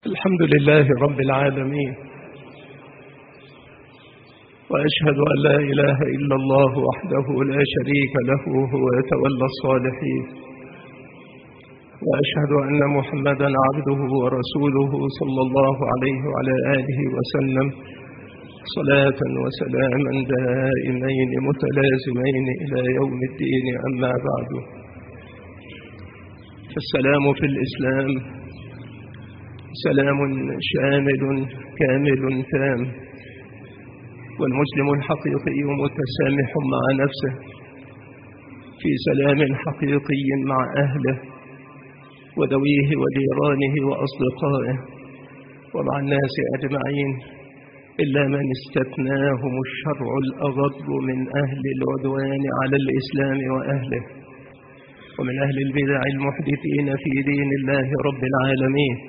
الحمد لله رب العالمين، وأشهد أن لا إله إلا الله وحده لا شريك له هو يتولى الصالحين، وأشهد أن محمدا عبده ورسوله صلى الله عليه وعلى آله وسلم صلاة وسلاما دائمين متلازمين إلى يوم الدين. أما بعد، فالسلام في الإسلام سلام شامل كامل تام، والمسلم الحقيقي متسامح مع نفسه في سلام حقيقي مع أهله وذويه وجيرانه وأصدقائه ومع الناس أجمعين، إلا من استثناهم الشرع الأغض من أهل العدوان على الإسلام وأهله، ومن أهل البدع المحدثين في دين الله رب العالمين.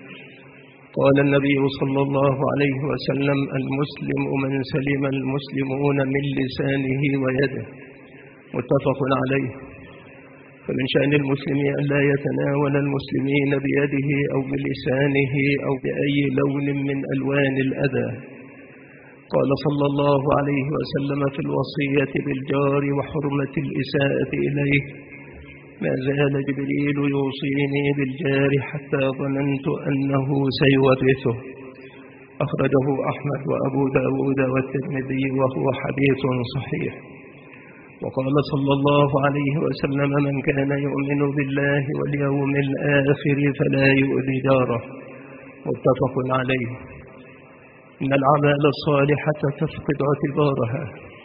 قال النبي صلى الله عليه وسلم: المسلم من سلم المسلمون من لسانه ويده، متفق عليه. فمن شأن المسلم أن لا يتناول المسلمين بيده أو بلسانه أو بأي لون من ألوان الأذى. قال صلى الله عليه وسلم في الوصية بالجار وحرمة الإساءة إليه: ما زال جبريل يوصيني بالجار حتى ظننت أنه سيورثه. أخرجه أحمد وأبو داود والترمذي وهو حديث صحيح. وقال صلى الله عليه وسلم: من كان يؤمن بالله واليوم الآخر فلا يؤذي جاره، متفق عليه. إن الأعمال الصالحة تفقد اعتبارها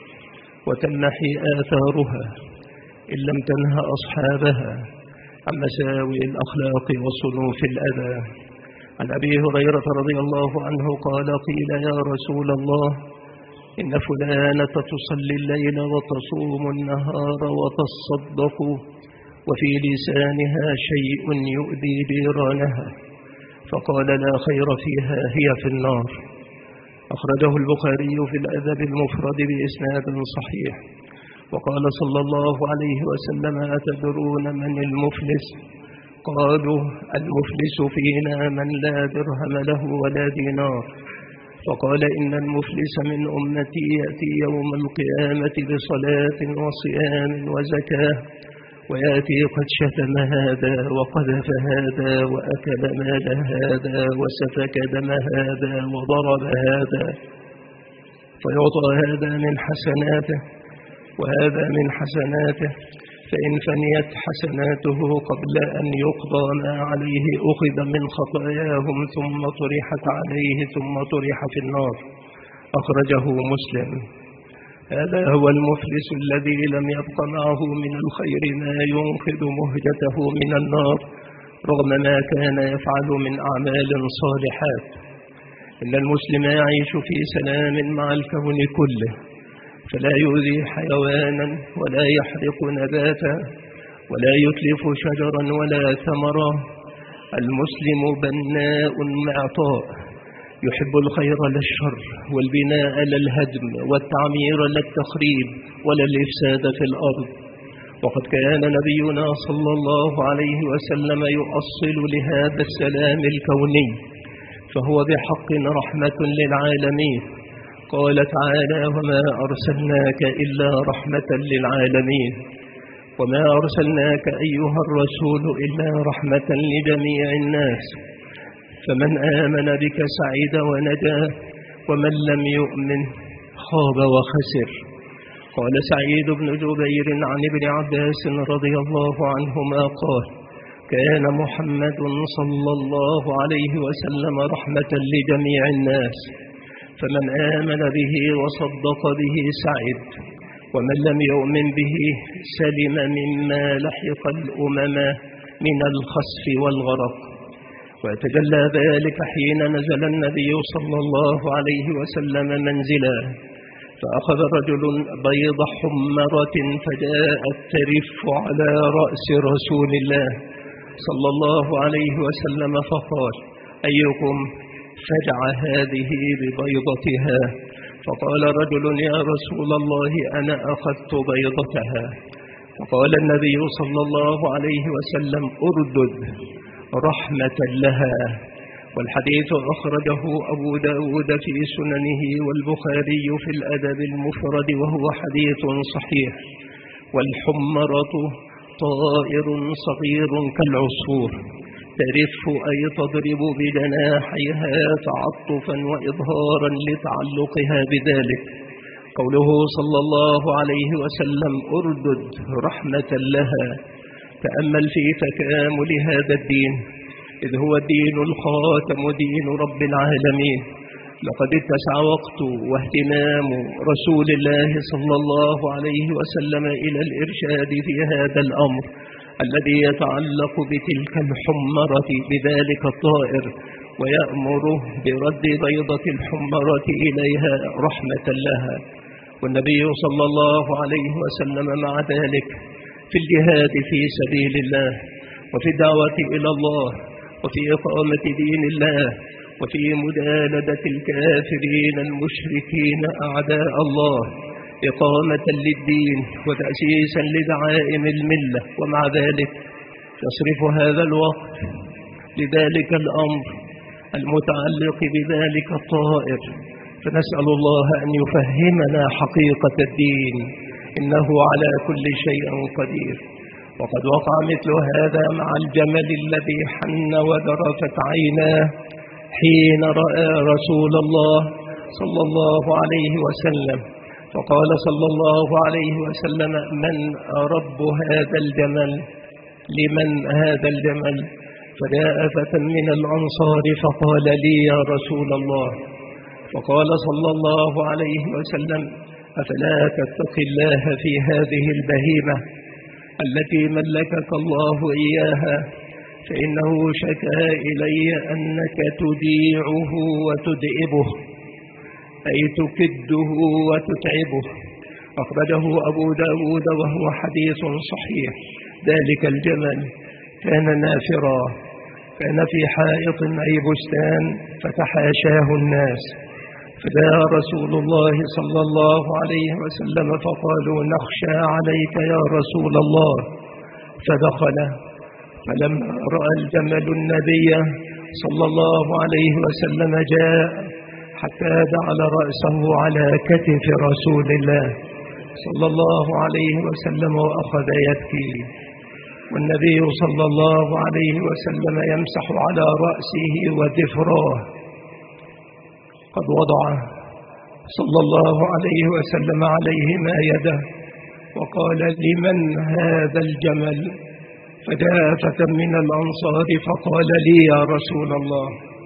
وتمحي آثارها إن لم تنهى أصحابها عن مساوئ الأخلاق وصنوف الأذى. عن أبي هريرة رضي الله عنه قال: قيل يا رسول الله، إن فلانة تصلي الليل وتصوم النهار وتصدق وفي لسانها شيء يؤذي جيرانها، فقال: لا خير فيها، هي في النار. أخرجه البخاري في الأدب المفرد بإسناد صحيح. وقال صلى الله عليه وسلم: أتدرون من المفلس؟ قالوا: المفلس فينا من لا درهم له ولا دينار. فقال: إن المفلس من أمتي يأتي يوم القيامة بصلاة وصيام وزكاة، ويأتي قد شتم هذا وقذف هذا وأكل مال هذا وسفك دم هذا وضرب هذا، فيعطى هذا من حسناته وهذا من حسناته، فإن فنيت حسناته قبل أن يقضى ما عليه أخذ من خطاياهم ثم طرحت عليه ثم طرح في النار. أخرجه مسلم. هذا هو المفلس الذي لم يبق معه من الخير ما ينقذ مهجته من النار رغم ما كان يفعل من أعمال صالحات. إن المسلم يعيش في سلام مع الكون كله، فلا يؤذي حيوانا ولا يحرق نباتا ولا يتلف شجرا ولا ثمرا. المسلم بناء معطاء، يحب الخير للشر والبناء للهدم والتعمير للتخريب ولا الإفساد في الأرض. وقد كان نبينا صلى الله عليه وسلم يؤصل لهذا السلام الكوني، فهو بحق رحمة للعالمين. قال تعالى: وما أرسلناك إلا رحمة للعالمين. وما أرسلناك أيها الرسول إلا رحمة لجميع الناس، فمن آمن بك سعيد ونجا، ومن لم يؤمن خاب وخسر. قال سعيد بن جبير عن ابن عباس رضي الله عنهما قال: كان محمد صلى الله عليه وسلم رحمة لجميع الناس، فمن آمن به وصدق به سعد، ومن لم يؤمن به سلم مما لحق الأمم من الخسف والغرق. ويتجلى ذلك حين نزل النبي صلى الله عليه وسلم منزلا، فأخذ رجل بيض حمرة فجاءت ترف على رأس رسول الله صلى الله عليه وسلم، فقال: أيكم فجع هذه ببيضتها؟ فقال رجل: يا رسول الله، أنا أخذت بيضتها. فقال النبي صلى الله عليه وسلم: أردد رحمة لها، والحديث أخرجه أبو داود في سننه والبخاري في الأدب المفرد وهو حديث صحيح. والحمرة طائر صغير كالعصفور ترف أي تضرب بجناحيها تعطفا وإظهارا لتعلقها بذلك. قوله صلى الله عليه وسلم أردد رحمة لها. تأمل في تكامل هذا الدين، إذ هو الدين الخاتم دين رب العالمين. لقد اتسع وقت واهتمام رسول الله صلى الله عليه وسلم إلى الإرشاد في هذا الأمر الذي يتعلق بتلك الحمرة بذلك الطائر، ويأمر برد بيضة الحمرة إليها رحمة لها. والنبي صلى الله عليه وسلم مع ذلك في الجهاد في سبيل الله، وفي الدعوة إلى الله، وفي إقامة دين الله، وفي مجالدة الكافرين المشركين أعداء الله، إقامة للدين وتأسيسا لدعائم الملة. ومع ذلك يصرف هذا الوقت لذلك الأمر المتعلق بذلك الطائر. فنسأل الله أن يفهمنا حقيقة الدين، إنه على كل شيء قدير. وقد وقع مثل هذا مع الجمل الذي حن وذرفت عيناه حين رأى رسول الله صلى الله عليه وسلم، فقال صلى الله عليه وسلم: من رب هذا الجمل؟ لمن هذا الجمل؟ فجاء فتى من الأنصار فقال: لي يا رسول الله. فقال صلى الله عليه وسلم: أفلا تتقي الله في هذه البهيمة التي ملكك الله إياها؟ فإنه شكا إلي أنك تديعه وتدئبه، أي تكده وتتعبه. أخرجه أبو داود وهو حديث صحيح. ذلك الجمل كان نافرا، كان في حائط أي بستان فتحاشاه الناس، فجاء رسول الله صلى الله عليه وسلم فقالوا: نخشى عليك يا رسول الله. فدخل، فلما رأى الجمل النبي صلى الله عليه وسلم جاء حتى جعل رأسه على كتف رسول الله صلى الله عليه وسلم وأخذ يبكي، والنبي صلى الله عليه وسلم يمسح على رأسه وذفراه. قد وضع صلى الله عليه وسلم عليهما يده وقال: لمن هذا الجمل؟ فجاء فتى من الأنصار فقال: لي يا رسول الله.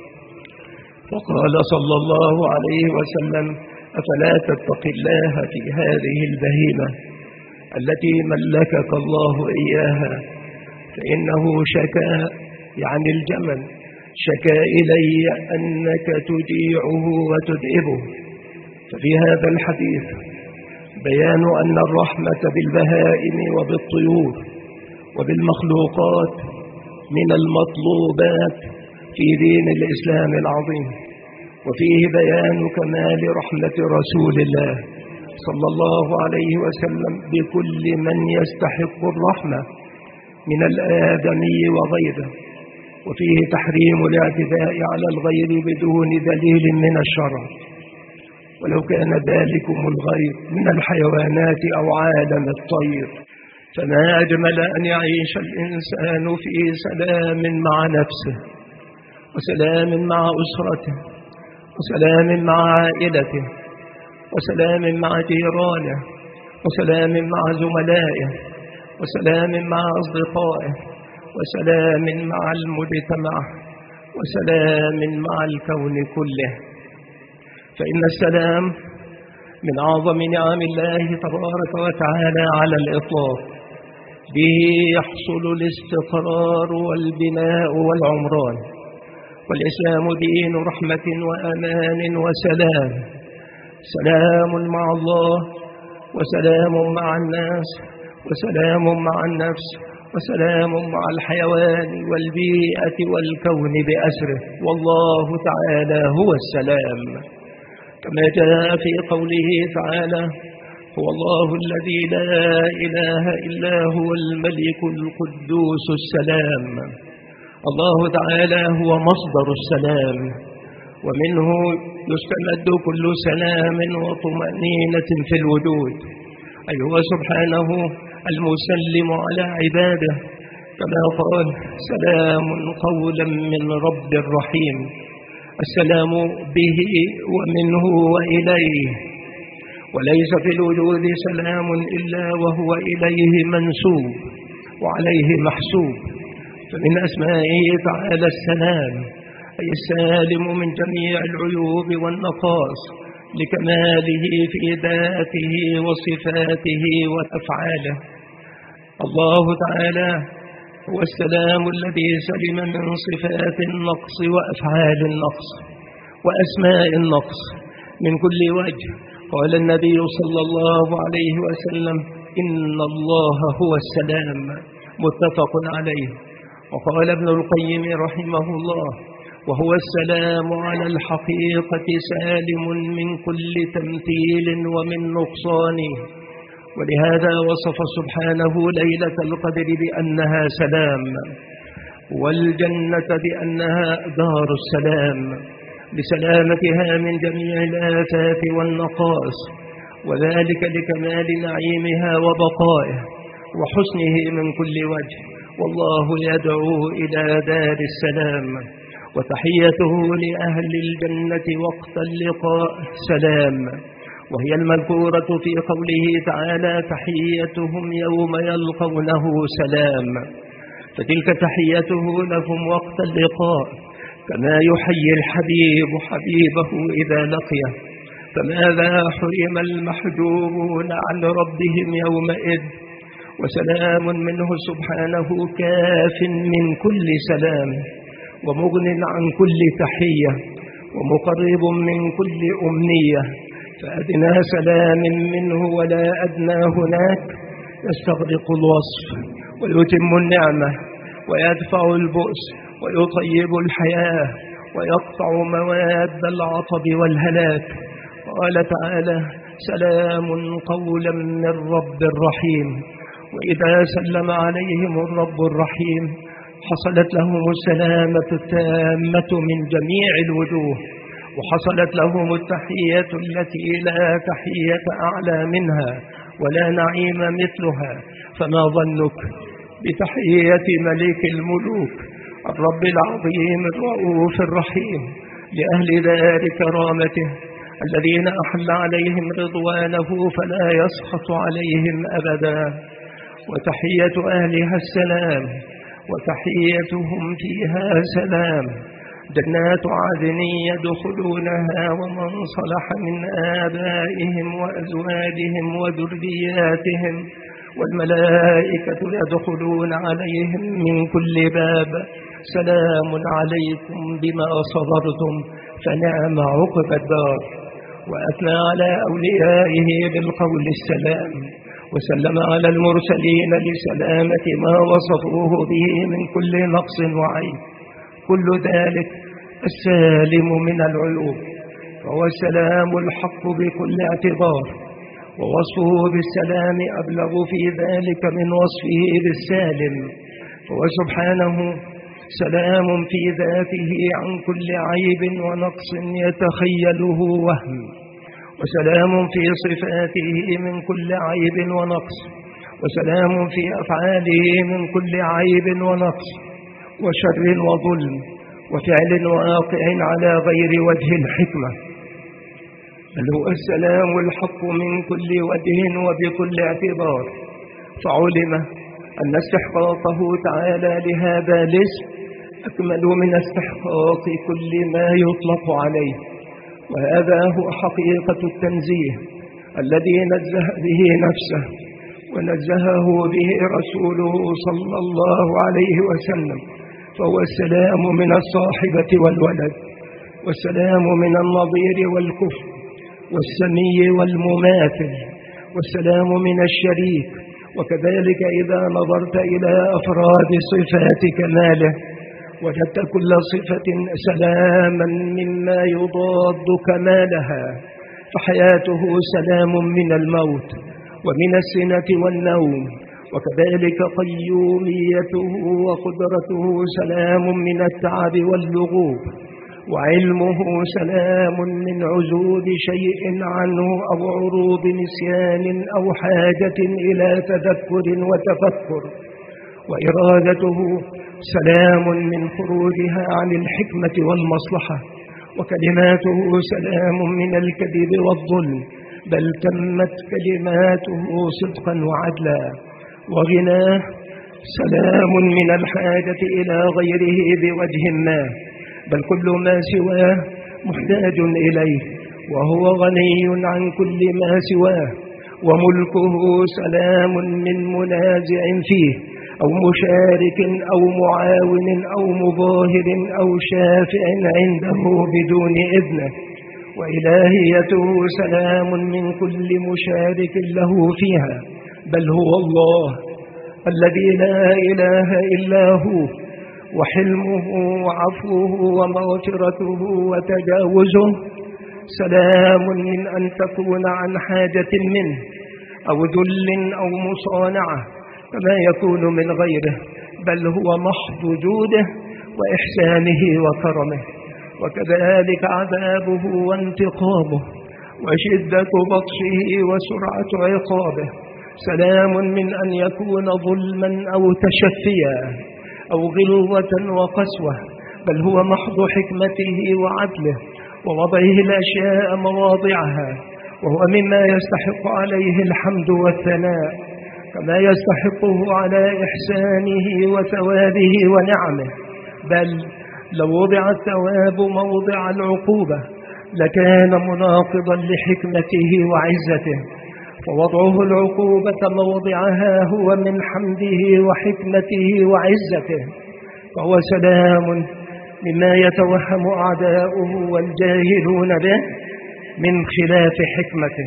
وقال صلى الله عليه وسلم: أفلا تتقي الله في هذه البهيمة التي ملكك الله إياها؟ فإنه شكا، يعني الجمل، شكا إلي أنك تجيعه وتدئبه. ففي هذا الحديث بيان أن الرحمة بالبهائم وبالطيور وبالمخلوقات من المطلوبات في دين الإسلام العظيم، وفيه بيان كمال رحمة رسول الله صلى الله عليه وسلم بكل من يستحق الرحمة من الآدمي وغيره، وفيه تحريم الاعتداء على الغير بدون دليل من الشرع، ولو كان ذلكم الغير من الحيوانات أو عالم الطير. فما أجمل أن يعيش الإنسان في سلام مع نفسه، وسلام مع أسرته، وسلام مع عائلته، وسلام مع جيرانه، وسلام مع زملائه، وسلام مع أصدقائه، وسلام مع المجتمع، وسلام مع الكون كله. فإن السلام من أعظم نعم الله تبارك وتعالى على الإطلاق، به يحصل الاستقرار والبناء والعمران. والإسلام دين رحمة وأمان وسلام، سلام مع الله، وسلام مع الناس، وسلام مع النفس، وسلام مع الحيوان والبيئة والكون بأسره. والله تعالى هو السلام، كما جاء في قوله تعالى: هو الله الذي لا إله إلا هو الملك القدوس السلام. الله تعالى هو مصدر السلام، ومنه يستمد كل سلام وطمأنينة في الوجود. أي هو سبحانه المسلم على عباده، كما قال: سلام قولا من رب رحيم. السلام به ومنه وإليه، وليس في الوجود سلام إلا وهو إليه منسوب وعليه محسوب. فمن أسمائه تعالى السلام، أي السالم من جميع العيوب والنقائص، لكماله في ذاته وصفاته وأفعاله. الله تعالى هو السلام الذي سلم من صفات النقص وأفعال النقص وأسماء النقص من كل وجه. قال النبي صلى الله عليه وسلم: إن الله هو السلام، متفق عليه. وقال ابن القيم رحمه الله: وهو السلام على الحقيقة سالم من كل تمثيل ومن نقصان. ولهذا وصف سبحانه ليلة القدر بأنها سلام، والجنة بأنها دار السلام، لسلامتها من جميع الآفات والنقائص، وذلك لكمال نعيمها وبقائه وحسنه من كل وجه. والله يدعو إلى دار السلام. وتحيته لأهل الجنة وقت اللقاء سلام، وهي المذكورة في قوله تعالى: تحيتهم يوم يلقونه سلام. فتلك تحيته لهم وقت اللقاء، كما يحيي الحبيب حبيبه إذا لقيه. فماذا حرم المحجوبون عن ربهم يومئذ؟ وسلام منه سبحانه كاف من كل سلام، ومغن عن كل تحية، ومقرب من كل أمنية. فأدنى سلام منه ولا أدنى هناك يستغرق الوصف ويتم النعمة ويدفع البؤس ويطيب الحياة ويقطع مواد العطب والهلاك. قال تعالى: سلام قولا من رب رحيم. وإذا سلم عليهم الرب الرحيم حصلت لهم السلامة التامة من جميع الوجوه، وحصلت لهم التحية التي لا تحية أعلى منها ولا نعيم مثلها. فما ظنك بتحية ملك الملوك الرب العظيم الرؤوف الرحيم لأهل دار كرامته، الذين أحل عليهم رضوانه فلا يسخط عليهم أبدا. وتحية أهلها السلام، وتحيتهم فيها سلام. جنات عدن يدخلونها ومن صلح من آبائهم وأزواجهم وذرياتهم، والملائكة يدخلون عليهم من كل باب. سلام عليكم بما صبرتم فنعم عقب الدار. وأثنى على أوليائه بالقول السلام، وسلم على المرسلين لسلامة ما وصفوه به من كل نقص وعيب. كل ذلك السالم من العيوب، فهو السلام الحق بكل اعتبار. ووصفه بالسلام أبلغ في ذلك من وصفه بالسالم. فهو سبحانه سلام في ذاته عن كل عيب ونقص يتخيله وهم، وسلام في صفاته من كل عيب ونقص، وسلام في أفعاله من كل عيب ونقص وشر وظلم وفعل واقع على غير وجه الحكمة. بل هو السلام الحق من كل وجه وبكل اعتبار. فعلم أن استحقاقه تعالى لهذا الاسم أكمل من استحقاق كل ما يطلق عليه. وهذا هو حقيقة التنزيه الذي نزه به نفسه ونزهه به رسوله صلى الله عليه وسلم. فهو السلام من الصاحبة والولد، والسلام من النظير والكفر، والسمي والمماثل، والسلام من الشريك. وكذلك إذا نظرت إلى أفراد صفات كماله وجدت كل صفة سلاما مما يضاد كمالها. فحياته سلام من الموت ومن السنة والنوم، وكذلك قيوميته وقدرته سلام من التعب واللغوب، وعلمه سلام من عزول شيء عنه أو عروض نسيان أو حاجة إلى تذكر وتفكر، وإرادته سلام من خروجها عن الحكمة والمصلحة، وكلماته سلام من الكذب والظلم، بل تمت كلماته صدقا وعدلا، وغناه سلام من الحاجة إلى غيره بوجه ما، بل كل ما سواه محتاج إليه، وهو غني عن كل ما سواه، وملكه سلام من منازع فيه أو مشارك أو معاون أو مظاهر أو شافع عنده بدون إذنه، وإلهيته سلام من كل مشارك له فيها، بل هو الله الذي لا إله إلا هو، وحلمه وعفوه ومغفرته وتجاوزه سلام من أن تكون عن حاجة منه أو ذل أو مصانعة كما يكون من غيره، بل هو محض جوده وإحسانه وكرمه، وكذلك عذابه وانتقامه وشدة بطشه وسرعة عقابه سلام من أن يكون ظلما أو تشفيا أو غلظة وقسوة، بل هو محض حكمته وعدله ووضعه الأشياء مواضعها، وهو مما يستحق عليه الحمد والثناء كما يستحقه على إحسانه وثوابه ونعمه، بل لو وضع الثواب موضع العقوبة لكان مناقضا لحكمته وعزته، فوضعه العقوبة موضعها هو من حمده وحكمته وعزته، فهو سلام مما يتوهم أعداؤه والجاهلون به من خلاف حكمته،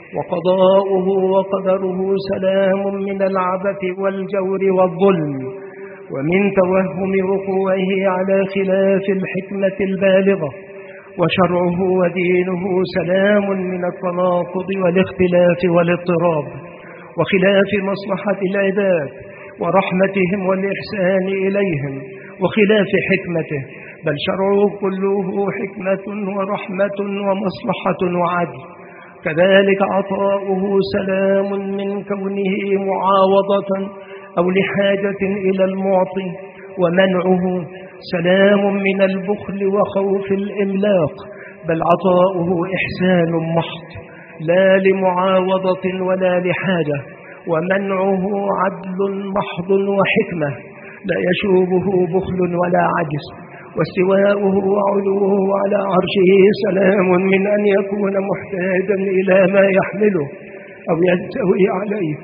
وقضاؤه وقدره سلام من العبث والجور والظلم ومن توهم وقوعه على خلاف الحكمة البالغة، وشرعه ودينه سلام من التناقض والاختلاف والاضطراب وخلاف مصلحة العباد ورحمتهم والإحسان إليهم وخلاف حكمته، بل شرعه كله حكمة ورحمة ومصلحة وعدل. كذلك عطاؤه سلام من كونه معاوضة أو لحاجة إلى المعطي، ومنعه سلام من البخل وخوف الإملاق، بل عطاؤه إحسان محض لا لمعاوضة ولا لحاجة، ومنعه عدل محض وحكمة لا يشوبه بخل ولا عجز، واستواؤه وعلوه على عرشه سلام من أن يكون محتاجا إلى ما يحمله أو يستوي عليه،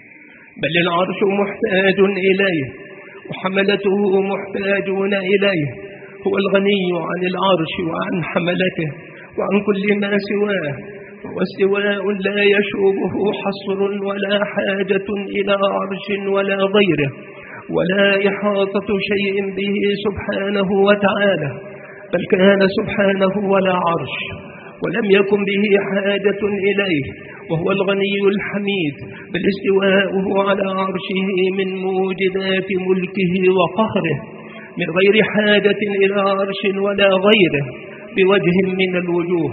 بل العرش محتاج إليه وحملته محتاجون إليه، هو الغني عن العرش وعن حملته وعن كل ما سواه، فهو استواء لا يشوبه حصر ولا حاجة إلى عرش ولا غيره ولا إحاطة شيء به سبحانه وتعالى، بل كان سبحانه ولا عرش ولم يكن به حاجة إليه، وهو الغني الحميد، بل استواءه على عرشه من موجبات ملكه وقهره من غير حاجة إلى عرش ولا غيره بوجه من الوجوه،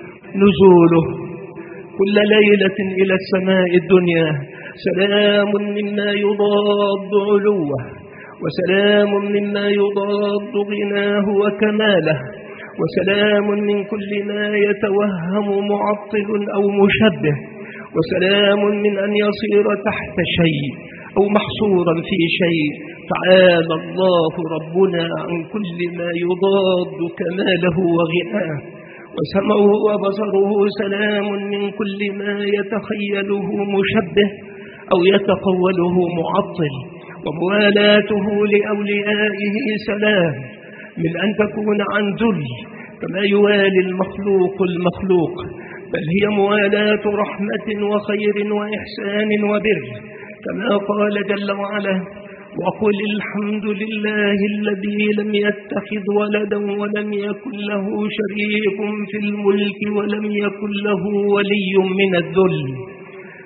نزوله كل ليلة إلى السماء الدنيا سلام مما يضاد علوه، وسلام مما يضاد غناه وكماله، وسلام من كل ما يتوهم معطل أو مشبه، وسلام من أن يصير تحت شيء أو محصورا في شيء، تعالى الله ربنا عن كل ما يضاد كماله وغناه، وسمعه وبصره سلام من كل ما يتخيله مشبه أو يتقوله معطل، وموالاته لأوليائه سلام من أن تكون عن ذل كما يوالي المخلوق المخلوق، بل هي موالاة رحمة وخير وإحسان وبر، كما قال جل وعلا: وقل الحمد لله الذي لم يتخذ ولدا ولم يكن له شريك في الملك ولم يكن له ولي من الذل.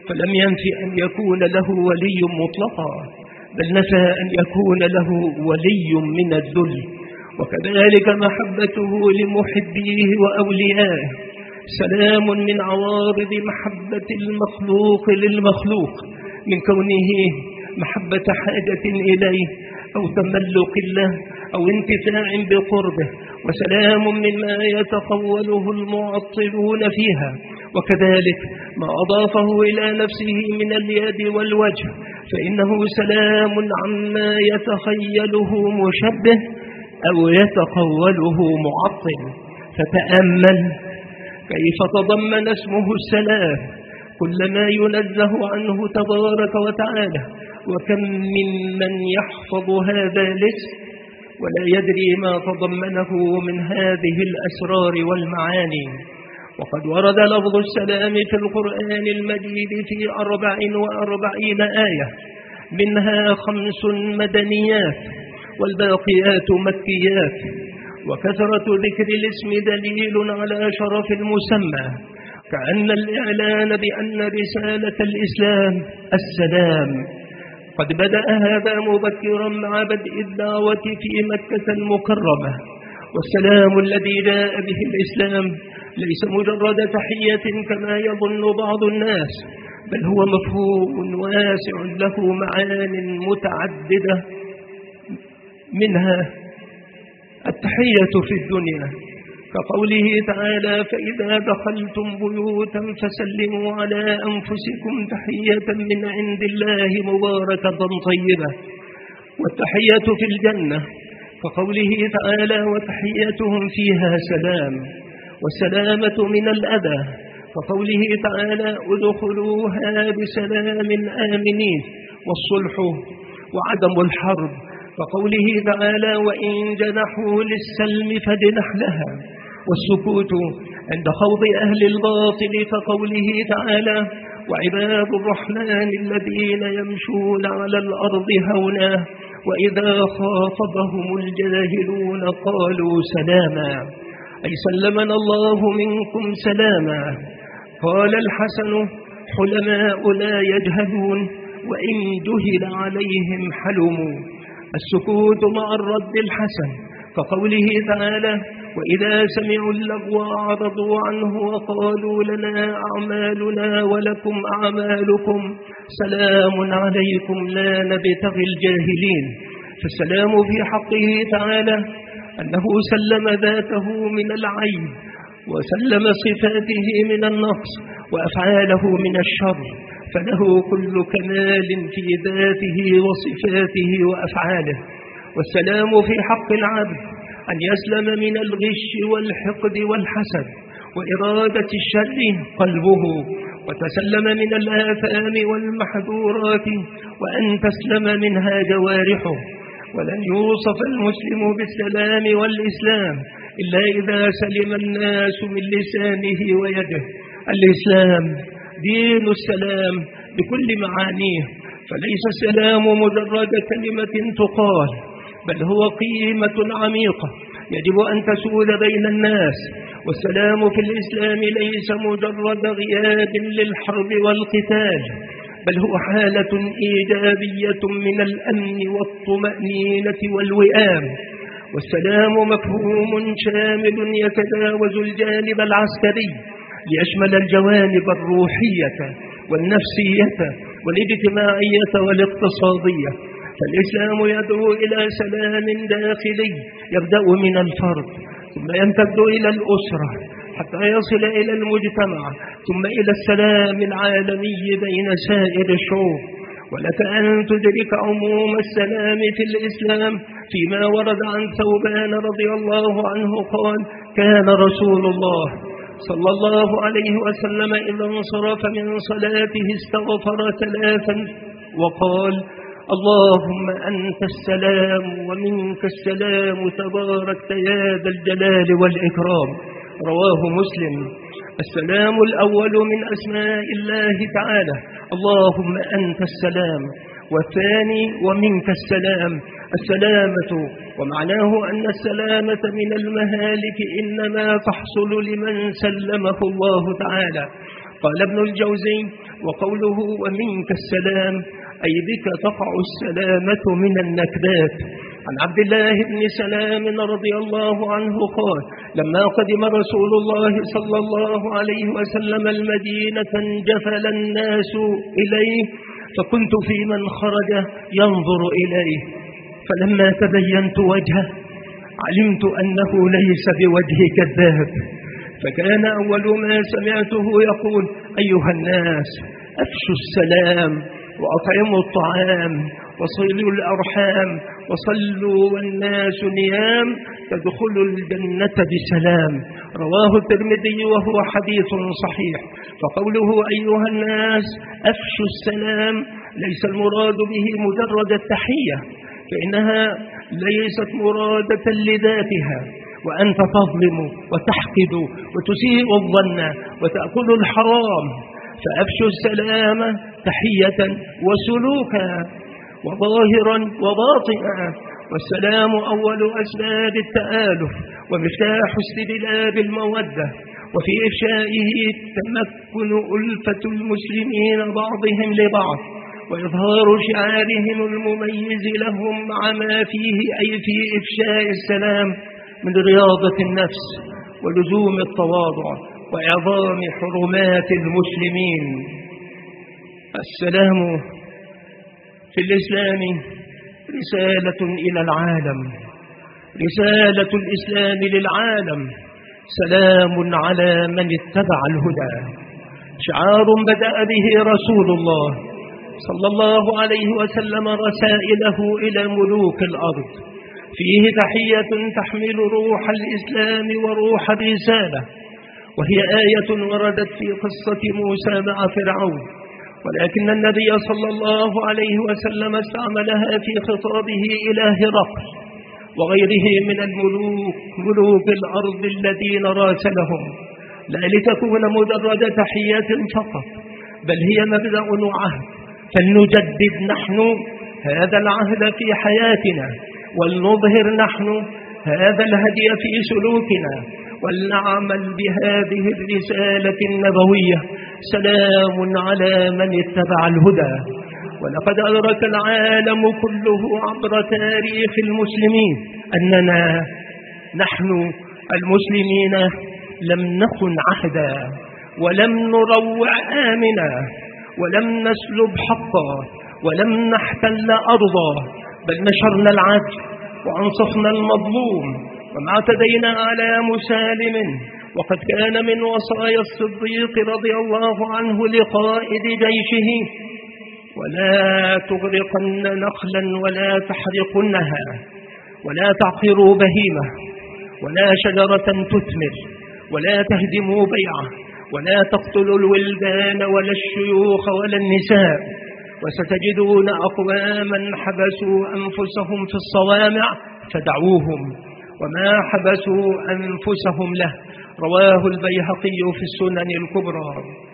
فلم ينفي أن يكون له ولي مطلقا، بل نفى أن يكون له ولي من الذل. وكذلك محبته لمحبيه وأوليائه سلام من عوارض محبة المخلوق للمخلوق، من كونه محبة حاجة إليه أو تملق له أو انتفاع بقربه، وسلام مما يتخوله المعطلون فيها. وكذلك ما أضافه إلى نفسه من اليد والوجه فإنه سلام عما يتخيله مشبه أو يتقوله معطل. فتأمل كيف تضمن اسمه السلام كل ما ينزه عنه تبارك وتعالى، وكم ممن يحفظ هذا الاسم ولا يدري ما تضمنه من هذه الأسرار والمعاني. وقد ورد لفظ السلام في القرآن المجيد في 44 آية، منها 5 مدنيات والباقيات مكيات. وكثرة ذكر الاسم دليل على شرف المسمى، كأن الإعلان بأن رسالة الإسلام السلام. قد بدأ هذا مبكرا مع بدء الدعوة في مكة المكرمة. والسلام الذي جاء به الإسلام ليس مجرد تحية كما يظن بعض الناس، بل هو مفهوم واسع له معان متعددة، منها التحية في الدنيا كقوله تعالى: فإذا دخلتم بيوتا فسلموا على أنفسكم تحية من عند الله مباركة طيبة. والتحية في الجنة كقوله تعالى: وتحيتهم فيها سلام. والسلامة من الأذى كقوله تعالى: ادخلوها بسلام آمنين. والصلح وعدم الحرب كقوله تعالى: وإن جنحوا للسلم فاجنح لها. والسكوت عند خوض أهل الباطل كقوله تعالى: وعباد الرحمن الذين يمشون على الأرض هونا وإذا خاطبهم الجاهلون قالوا سلاما، أي سلمنا الله منكم سلاما. قال الحسن: حلماء لا يجهلون وإن جهل عليهم حلموا. السكوت مع الرد الحسن كقوله تعالى: وإذا سمعوا اللغو أعرضوا عنه وقالوا لنا أعمالنا ولكم أعمالكم سلام عليكم لا نبتغي الجاهلين. فالسلام في حقه تعالى أنه سلم ذاته من العيب، وسلم صفاته من النقص، وأفعاله من الشر، فله كل كمال في ذاته وصفاته وأفعاله. والسلام في حق العبد أن يسلم من الغش والحقد والحسد وإرادة الشر قلبه، وتسلم من الآثام والمحذورات وأن تسلم منها جوارحه. ولن يوصف المسلم بالسلام والإسلام إلا إذا سلم الناس من لسانه ويده. الإسلام دين السلام بكل معانيه، فليس السلام مجرد كلمة تقال، بل هو قيمة عميقة يجب أن تسود بين الناس. والسلام في الإسلام ليس مجرد غياب للحرب والقتال، بل هو حالة إيجابية من الأمن والطمأنينة والوئام. والسلام مفهوم شامل يتجاوز الجانب العسكري ليشمل الجوانب الروحية والنفسية والاجتماعية والاقتصادية. فالإسلام يدعو إلى سلام داخلي يبدأ من الفرد، ثم يمتد إلى الأسرة حتى يصل إلى المجتمع، ثم إلى السلام العالمي بين سائر الشعوب. ولك أن تدرك عموم السلام في الإسلام فيما ورد عن ثوبان رضي الله عنه قال: كان رسول الله صلى الله عليه وسلم إذا انصرف من صلاته استغفر 3 وقال: اللهم أنت السلام ومنك السلام تباركت يا ذا الجلال والإكرام. رواه مسلم. السلام الأول من أسماء الله تعالى اللهم أنت السلام، والثاني ومنك السلام السلامة، ومعناه أن السلامة من المهالك إنما تحصل لمن سلمه الله تعالى. قال ابن الجوزي: وقوله ومنك السلام أي بك تقع السلامة من النكبات. عن عبد الله بن سلام رضي الله عنه قال لما قدم رسول الله صلى الله عليه وسلم المدينة انجفل الناس إليه فكنت في من خرج ينظر إليه، فلما تبينت وجهه علمت أنه ليس بوجه كذاب، فكان أول ما سمعته يقول أيها الناس أفشوا السلام وأطعموا الطعام وصلوا الأرحام وصلوا والناس نيام تدخلوا الجنة بسلام. رواه الترمذي وهو حديث صحيح. فقوله أيها الناس أفشوا السلام ليس المراد به مجرد التحية، فإنها ليست مرادة لذاتها، وأنت تظلم وتحقد وتسيء الظن وتأكل الحرام، فأفشوا السلام تحية وسلوكا وظاهرا وباطنا. والسلام أول أسباب التآلف ومفتاح استبلاب المودة، وفي إفشائه تمكن ألفة المسلمين بعضهم لبعض وإظهار شعارهم المميز لهم مع ما فيه أي في إفشاء السلام من رياضة النفس ولزوم التواضع وإعظام حرمات المسلمين. السلام في الإسلام رسالة إلى العالم، رسالة الإسلام للعالم، سلام على من اتبع الهدى، شعار بدأ به رسول الله صلى الله عليه وسلم رسائله إلى ملوك الأرض، فيه تحية تحمل روح الإسلام وروح الرسالة، وهي آية وردت في قصة موسى مع فرعون، ولكن النبي صلى الله عليه وسلم استعملها في خطابه إلى هرقل وغيره من الملوك ملوك الأرض الذين راسلهم، لا لتكون مجرد تحية فقط، بل هي مبدأ وعهد، فلنجدد نحن هذا العهد في حياتنا، ولنظهر نحن هذا الهدي في سلوكنا، ولنعمل بهذه الرسالة النبوية، سلام على من اتبع الهدى. ولقد أدرك العالم كله عبر تاريخ المسلمين أننا نحن المسلمين لم نخن عهدا، ولم نروع آمنا، ولم نسلب حقا، ولم نحتل أرضا، بل نشرنا العدل وأنصفنا المظلوم وما اعتدينا على مسالم. وقد كان من وصايا الصديق رضي الله عنه لقائد جيشه ولا تغرقن نخلا ولا تحرقنها ولا تعقروا بهيمة ولا شجرة تثمر ولا تهدموا بيعة ولا تقتلوا الولدان ولا الشيوخ ولا النساء، وستجدون أقواما حبسوا أنفسهم في الصوامع فدعوهم وما حبسوا أنفسهم له. رواه البيهقي في السنن الكبرى.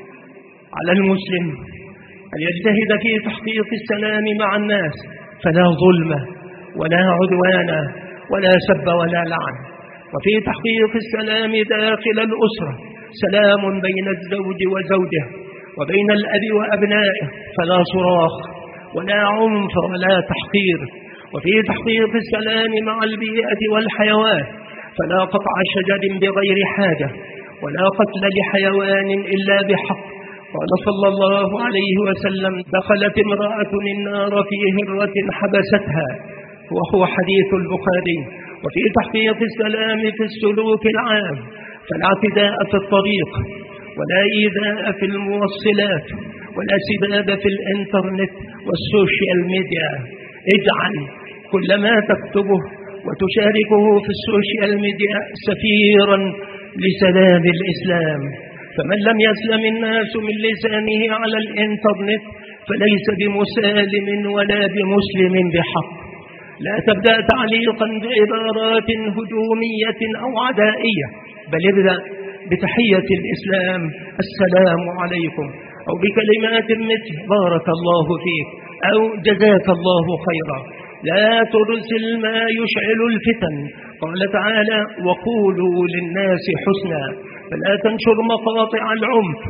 على المسلم أن يجتهد في تحقيق السلام مع الناس، فلا ظلم ولا عدوان ولا سب ولا لعن. وفي تحقيق السلام داخل الأسرة سلام بين الزوج وزوجه وبين الأب وأبنائه، فلا صراخ ولا عنف ولا تحقير. وفي تحقيق السلام مع البيئة والحيوان فلا قطع شجر بغير حاجة ولا قتل لحيوان إلا بحق. قال صلى الله عليه وسلم دخلت امرأة النار في هرة حبستها، وهو حديث البخاري. وفي تحقيق السلام في السلوك العام فلا اعتداء في الطريق ولا إيذاء في الموصلات ولا سباب في الإنترنت والسوشيال ميديا. اجعل كل ما تكتبه وتشاركه في السوشيال ميديا سفيرا لسلام الإسلام، فمن لم يسلم الناس من لسانه على الإنترنت فليس بمسالم ولا بمسلم بحق. لا تبدأ تعليقا بعبارات هجومية أو عدائية، بل ابدأ بتحية الإسلام السلام عليكم، أو بكلمات مثل بارك الله فيك أو جزاك الله خيرا. لا ترسل ما يشعل الفتن. قال تعالى وقولوا للناس حسنا، فلا تنشر مقاطع العنف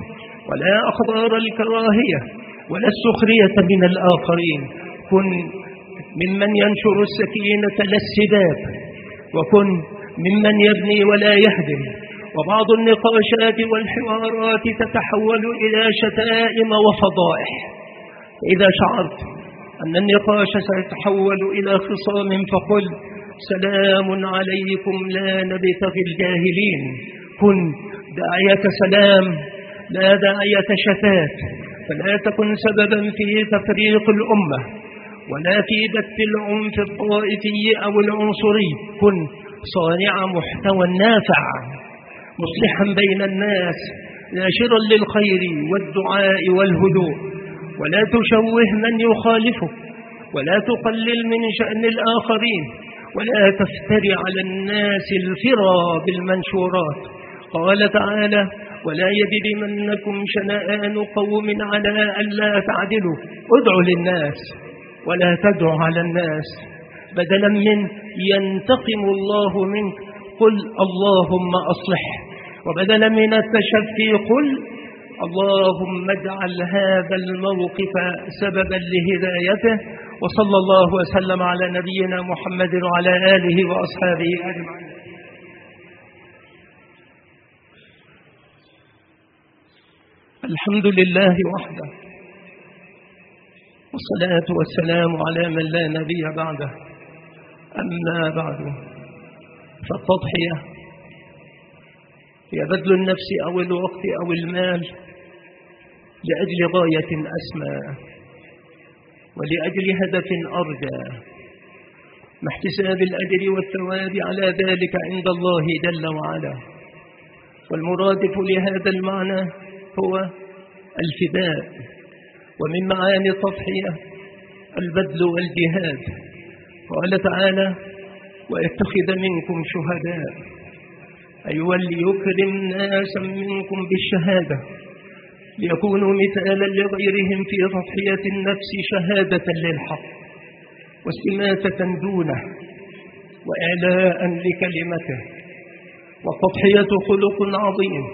ولا أخبار الكراهية ولا السخرية من الآخرين. كن ممن ينشر السكينة لا السباب، وكن ممن يبني ولا يهدم. وبعض النقاشات والحوارات تتحول إلى شتائم وفضائح. إذا شعرت أن النقاش سيتحول إلى خصام فقل سلام عليكم لا نبتغي الجاهلين. كن داعية سلام لا داعية شتات، فلا تكن سببا في تفريق الأمة ولا في بث العنف الطائفي أو العنصري. كن صانع محتوى نافع مصلحا بين الناس، ناشرا للخير والدعاء والهدوء، ولا تشوه من يخالفك، ولا تقلل من شأن الآخرين، ولا تفتري على الناس الفرى بالمنشورات. قال تعالى ولا يجرمنكم شنآن قوم على ألا تعدلوا ادعوا للناس ولا تدعوا على الناس. بدلا من ينتقم الله منك قل اللهم أصلح، وبدلا من التشفي قل اللهم اجعل هذا الموقف سببا لهدايته. وصلى الله وسلم على نبينا محمد وعلى آله وأصحابه أجمعين. الحمد لله وحده، والصلاة والسلام على من لا نبي بعده. أما بعد، فالتضحية هي بذل النفس أو الوقت أو المال لأجل غاية أسمى ولأجل هدف أرجى، مع احتساب الأجر والثواب على ذلك عند الله جل وعلا. والمرادف لهذا المعنى هو الفداء. ومن معاني التضحية البذل والجهاد. قال تعالى ويتخذ منكم شهداء، أي وليكرم ناسا منكم بالشهادة ليكونوا مثالا لغيرهم في تضحية النفس شهادة للحق واستماتة دونه وإعلاء لكلمته. والتضحية خلق عظيم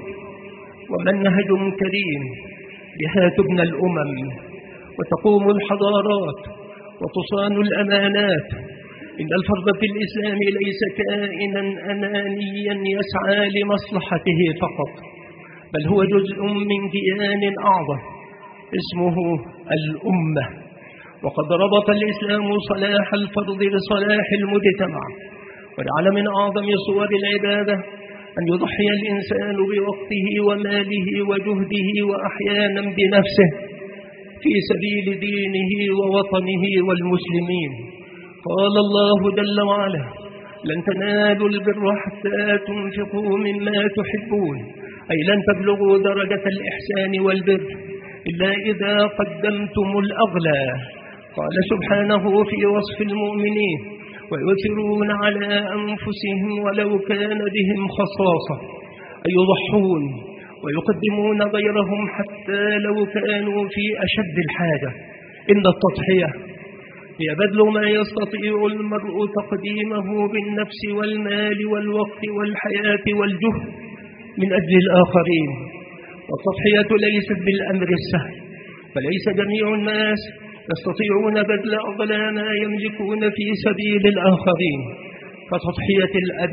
ومنهج كريم بها تبنى الأمم وتقوم الحضارات وتصان الأمانات. إن الفرد في الإسلام ليس كائنا أنانيا يسعى لمصلحته فقط، بل هو جزء من كيان أعظم اسمه الأمة. وقد ربط الإسلام صلاح الفرد بصلاح المجتمع، وجعل من أعظم صور العبادة أن يضحي الإنسان بوقته وماله وجهده وأحيانا بنفسه في سبيل دينه ووطنه والمسلمين. قال الله جل وعلا لن تنالوا البر حتى تنفقوا مما تحبون، أي لن تبلغوا درجة الإحسان والبر إلا إذا قدمتم الأغلى. قال سبحانه في وصف المؤمنين ويؤثرون على أنفسهم ولو كان بهم خصاصة، أي يضحون ويقدمون غيرهم حتى لو كانوا في أشد الحاجة. إن التضحية هي بذل ما يستطيع المرء تقديمه بالنفس والمال والوقت والحياة والجهد من أجل الآخرين. والتضحية ليست بالأمر السهل، فليس جميع الناس يستطيعون بذل أغلى ما يملكون في سبيل الآخرين، كتضحية الأب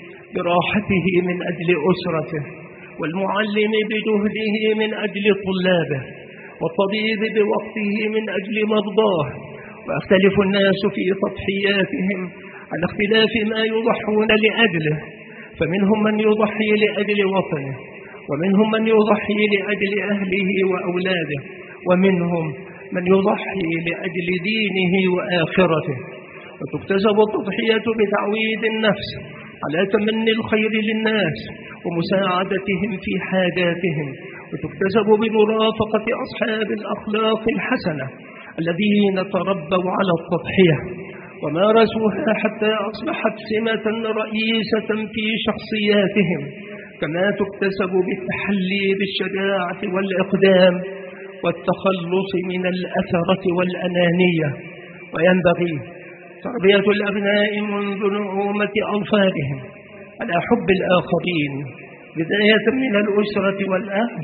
براحته من أجل أسرته، والمعلم بجهده من أجل طلابه، والطبيب بوقته من أجل مرضاه. ويختلف الناس في تضحياتهم على اختلاف ما يضحون لأجله، فمنهم من يضحي لأجل وطنه، ومنهم من يضحي لأجل أهله وأولاده، ومنهم من يضحي لأجل دينه وآخرته. وتكتسب التضحية بتعويد النفس على تمني الخير للناس ومساعدتهم في حاجاتهم، وتكتسب بمرافقة أصحاب الأخلاق الحسنة الذين تربوا على التضحية ومارسوها حتى أصبحت سمة رئيسة في شخصياتهم، كما تكتسب بالتحلي بالشجاعة والإقدام والتخلص من الأثرة والأنانية. وينبغي تربية الأبناء منذ نعومة أظفارهم على حب الآخرين، بداية من الأسرة والأهل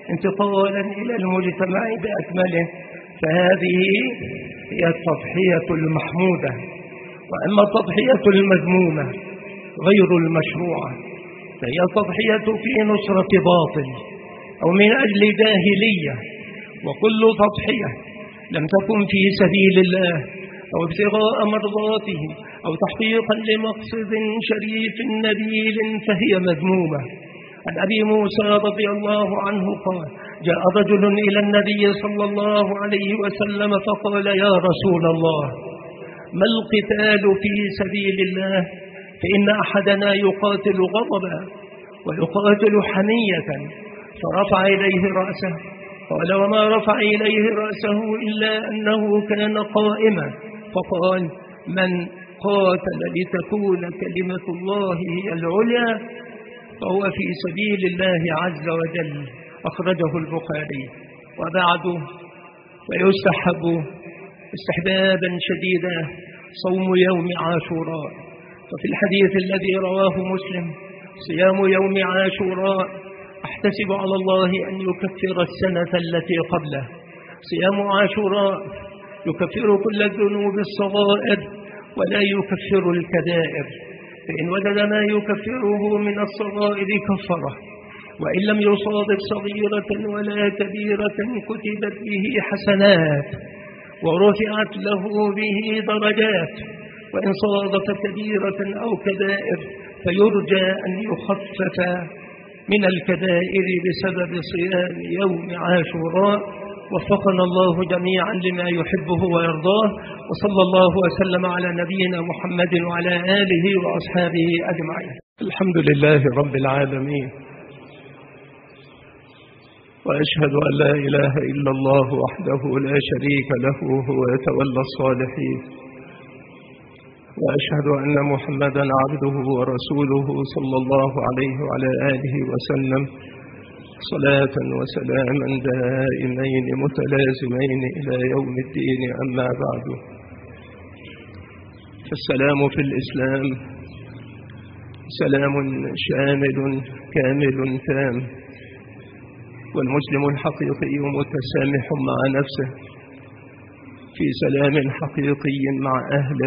انتقالا إلى المجتمع بأكمله، فهذه هي التضحية المحمودة. وأما التضحية المذمومة غير المشروعة فهي التضحية في نصرة باطل أو من أجل جاهلية، وكل تضحية لم تكن في سبيل الله أو ابتغاء مرضاته أو تحقيقا لمقصد شريف نبيل فهي مذمومة. عن أبي موسى رضي الله عنه قال: جاء رجل إلى النبي صلى الله عليه وسلم فقال: يا رسول الله، ما القتال في سبيل الله؟ فإن أحدنا يقاتل غضبا ويقاتل حمية. فرفع إليه رأسه. قال: وما رفع إليه رأسه إلا أنه كان قائما. فقال: من قاتل لتكون كلمة الله هي العليا فهو في سبيل الله عز وجل. أخرجه البخاري. وبعد، فيستحب استحبابا شديدا صوم يوم عاشوراء. ففي الحديث الذي رواه مسلم: صيام يوم عاشوراء أحتسب على الله أن يكفر السنة التي قبله. صيام عاشوراء يكفر كل الذنوب الصغائر ولا يكفر الكبائر، فإن وجد ما يكفره من الصغائر كفره، وإن لم يصادف صغيرة ولا كبيرة كتبت به حسنات ورفعت له به درجات، وإن صادف كبيرة أو كبائر فيرجى أن يخفف من الكبائر بسبب صيام يوم عاشوراء. وفقنا الله جميعا لما يحبه ويرضاه، وصلى الله وسلم على نبينا محمد وعلى آله وأصحابه أجمعين. الحمد لله رب العالمين، وأشهد أن لا إله إلا الله وحده لا شريك له هو يتولى الصالحين، وأشهد أن محمدا عبده ورسوله صلى الله عليه وعلى آله وسلم صلاة وسلاما دائمين متلازمين إلى يوم الدين. أما بعد، فالسلام في الإسلام سلام شامل كامل تام، والمسلم الحقيقي متسامح مع نفسه في سلام حقيقي مع أهله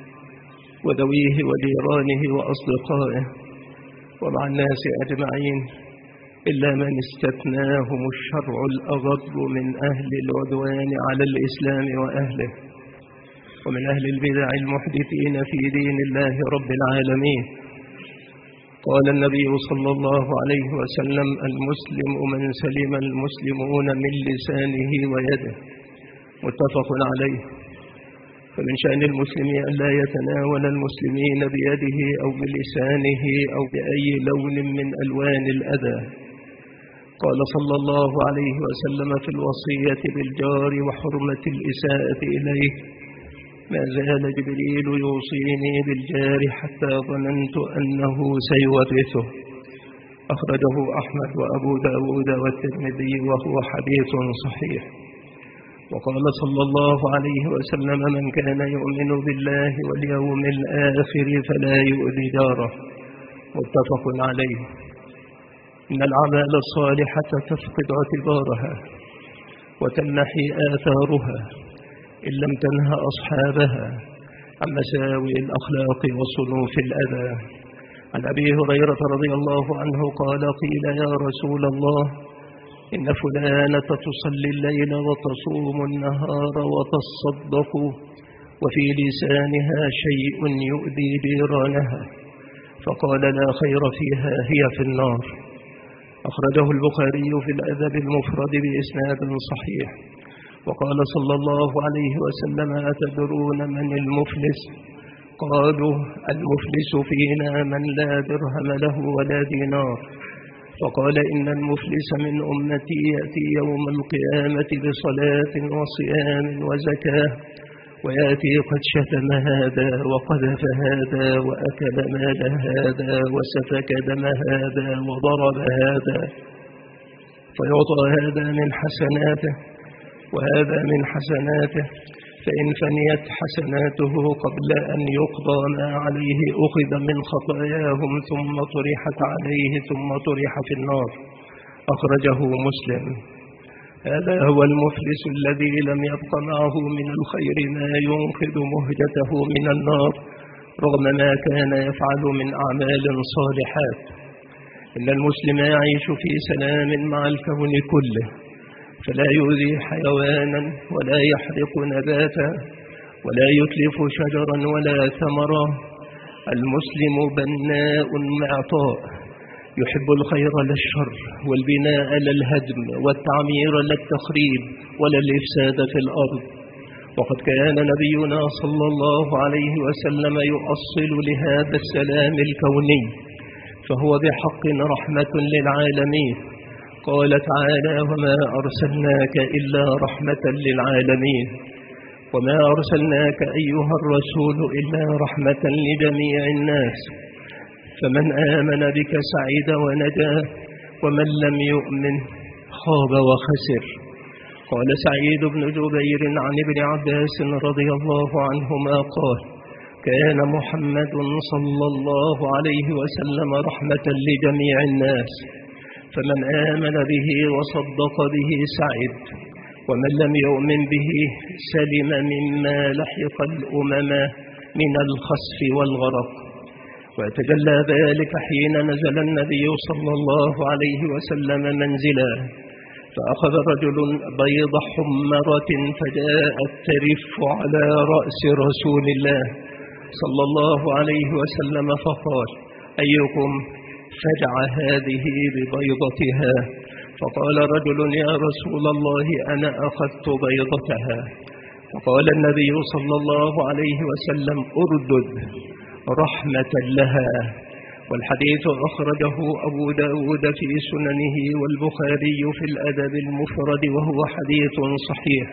وذويه وجيرانه وأصدقائه ومع الناس أجمعين، إلا من استثناهم الشرع الأغض من أهل العدوان على الإسلام وأهله، ومن أهل البدع المحدثين في دين الله رب العالمين. قال النبي صلى الله عليه وسلم: المسلم من سلم المسلمون من لسانه ويده. متفق عليه. فمن شأن المسلم أن لا يتناول المسلمين بيده أو بلسانه أو بأي لون من ألوان الأذى. قال صلى الله عليه وسلم في الوصية بالجار وحرمة الإساءة إليه: ما زال جبريل يوصيني بالجار حتى ظننت أنه سيورثه. أخرجه أحمد وأبو داود والترمذي وهو حديث صحيح. وقال صلى الله عليه وسلم: من كان يؤمن بالله واليوم الآخر فلا يؤذي جاره. متفق عليه. إن الأعمال الصالحة تفقد اعتبارها وتمنحي آثارها إن لم تنهى أصحابها عن مساوئ الأخلاق وصنوف الأذى. عن أبي هريرة رضي الله عنه قال: قيل: يا رسول الله، إن فلانة تصلي الليل وتصوم النهار وتصدق وفي لسانها شيء يؤذي جيرانها، فقال: لا خير فيها، هي في النار. أخرجه البخاري في الأدب المفرد بإسناد صحيح. وقال صلى الله عليه وسلم: أتدرون من المفلس؟ قالوا: المفلس فينا من لا درهم له ولا دينار. فقال: إن المفلس من أمتي يأتي يوم القيامة بصلاة وصيام وزكاة، ويأتي قد شتم هذا وقذف هذا وأكل مال هذا وسفك دم هذا وضرب هذا، فيعطى هذا من حسناته وهذا من حسناته، فإن فنيت حسناته قبل أن يقضى ما عليه أخذ من خطاياهم ثم طرحت عليه ثم طرح في النار. أخرجه مسلم. هذا هو المفلس الذي لم يبق معه من الخير ما ينقذ مهجته من النار رغم ما كان يفعل من أعمال صالحات. إن المسلم يعيش في سلام مع الكون كله، فلا يؤذي حيوانا ولا يحرق نباتا ولا يتلف شجرا ولا ثمرا. المسلم بناء معطاء، يحب الخير للشر والبناء للهدم والتعمير للتخريب ولا الإفساد في الأرض. وقد كان نبينا صلى الله عليه وسلم يؤصل لهذا السلام الكوني، فهو بحق رحمة للعالمين. قال تعالى: وما أرسلناك إلا رحمة للعالمين. وما أرسلناك أيها الرسول إلا رحمة لجميع الناس. فمن آمن بك سعيد ونجا، ومن لم يؤمن خاب وخسر. قال سعيد بن جبير عن ابن عباس رضي الله عنهما قال: كان محمد صلى الله عليه وسلم رحمة لجميع الناس، فمن آمن به وصدق به سعد، ومن لم يؤمن به سلم مما لحق الأمم من الخسف والغرق. ويتجلى ذلك حين نزل النبي صلى الله عليه وسلم منزلا، فأخذ رجل بيض حمرة فجاءت ترف على رأس رسول الله صلى الله عليه وسلم، فقال: أيكم فجع هذه ببيضتها؟ فقال رجل: يا رسول الله أنا أخذت بيضتها. فقال النبي صلى الله عليه وسلم: أردد رحمة لها. والحديث أخرجه أبو داود في سننه والبخاري في الأدب المفرد وهو حديث صحيح.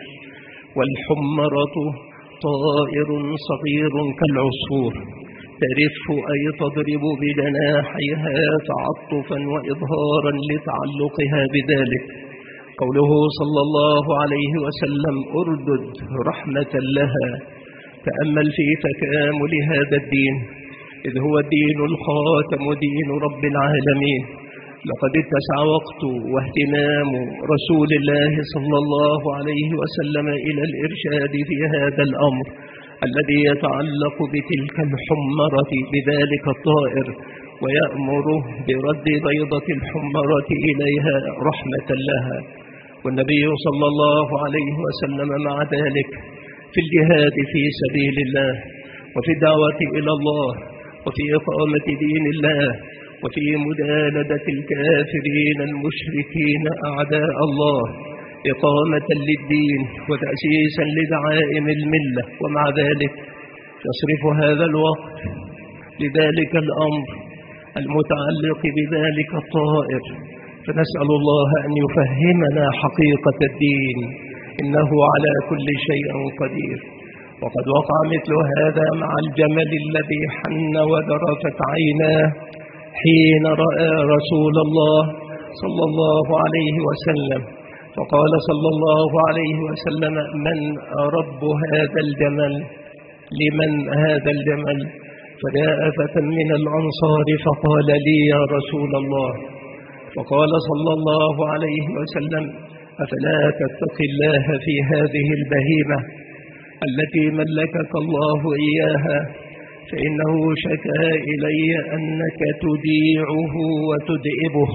والحمرة طائر صغير كالعصفور، ترف أي تضرب بجناحيها تعطفا وإظهارا لتعلقها بذلك. قوله صلى الله عليه وسلم: أردد رحمة لها، تأمل في تكامل هذا الدين، إذ هو الدين الخاتم دين رب العالمين. لقد اتسع وقت واهتمام رسول الله صلى الله عليه وسلم إلى الإرشاد في هذا الأمر الذي يتعلق بتلك الحمرة بذلك الطائر، ويأمر برد بيضة الحمرة إليها رحمة لها. والنبي صلى الله عليه وسلم مع ذلك في الجهاد في سبيل الله، وفي الدعوة إلى الله، وفي إقامة دين الله، وفي مجالدة الكافرين المشركين أعداء الله، إقامة للدين وتأسيسا لدعائم الملة. ومع ذلك يصرف هذا الوقت لذلك الأمر المتعلق بذلك الطائر. فنسأل الله أن يفهمنا حقيقة الدين، إنه على كل شيء قدير. وقد وقع مثل هذا مع الجمل الذي حن وذرفت عيناه حين رأى رسول الله صلى الله عليه وسلم، فقال صلى الله عليه وسلم: من رب هذا الجمل؟ لمن هذا الجمل؟ فجاء فتى من الأنصار فقال: لي يا رسول الله. فقال صلى الله عليه وسلم: أفلا تتقي الله في هذه البهيمة التي ملكك الله إياها؟ فإنه شكا إلي أنك تديعه وتدئبه،